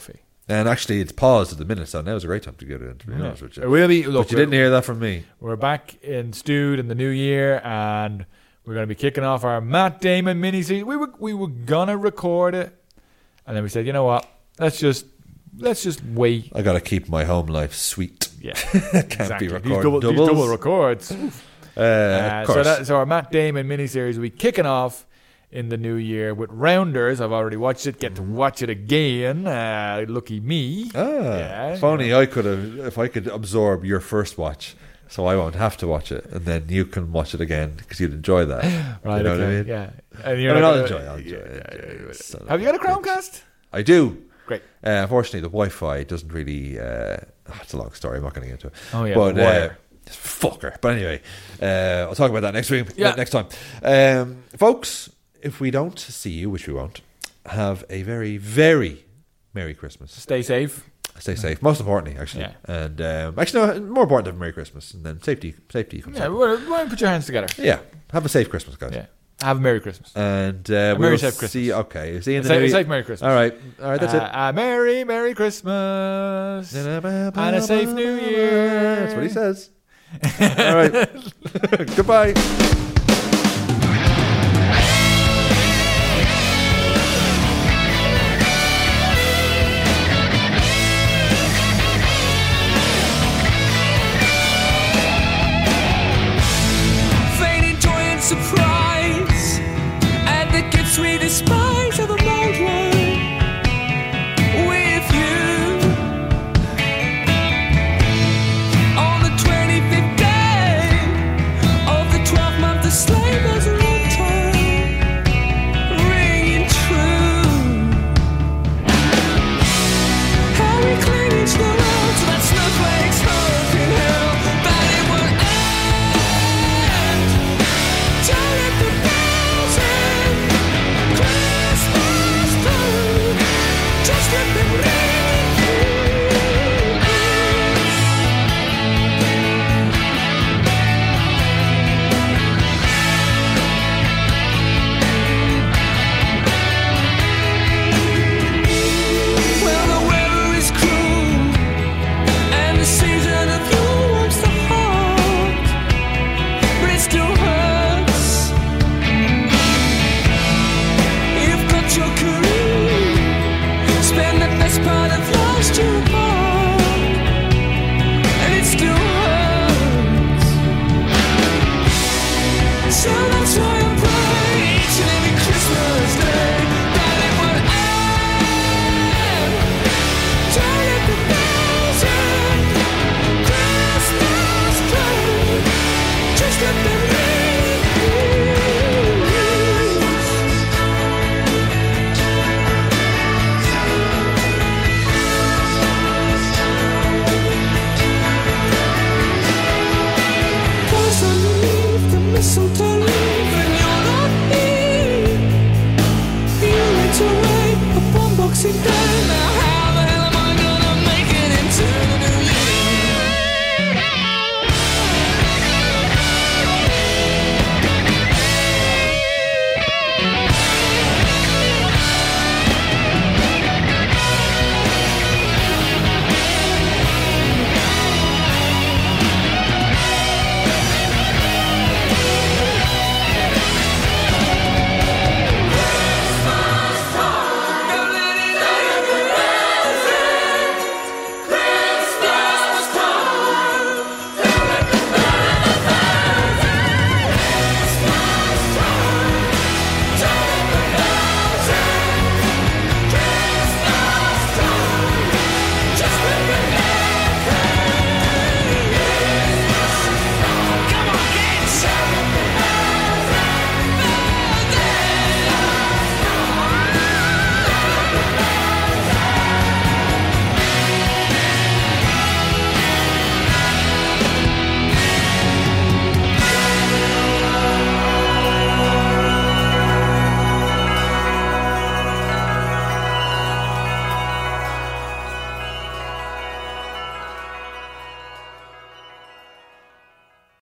And actually, it's paused at the minute, so now is a great time to get it in, to be honest with you. We'll be, look, But you didn't hear that from me. we're back in Stewed in the new year, and we're going to be kicking off our Matt Damon miniseries. We were gonna record it, and then we said, you know what? Let's just wait. I got to keep my home life sweet. Yeah, Can't be These recording these double records. Of course. So our Matt Damon miniseries will be kicking off in the new year with Rounders. I've already watched it. Get to watch it again. Lucky me. Yeah. If only I could have, if I could absorb your first watch, so I won't have to watch it, and then you can watch it again because you'd enjoy that. Right, You know okay, what I mean? yeah. And I you're mean, not I'll gonna- enjoy it. Son Have of you got a bitch. Chromecast? I do. Great. Unfortunately, the Wi-Fi doesn't really. It's a long story. I'm not going to get into it. Oh, yeah, but the wire. fucker. But anyway, I'll talk about that next week. Yeah. Next time, folks. If we don't see you, which we won't, have a very, very Merry Christmas. Stay safe. Stay safe. Most importantly, actually. Yeah. And actually, no, more important than Merry Christmas, and then safety comes. Yeah, up. why don't put your hands together? Yeah. Have a safe Christmas, guys. Yeah. Have a Merry Christmas. And Merry we'll safe see. Christmas. Okay. See you in the Safe, new safe Merry Christmas. All right. That's it. A Merry Christmas. And a safe New Year. That's what he says. All right. Goodbye. Fading joy and surprise, and the gifts we despise are the mold one with you. On the 25th day of the 12th month, the sleigh bells are on time, ringing true. How we cling each other.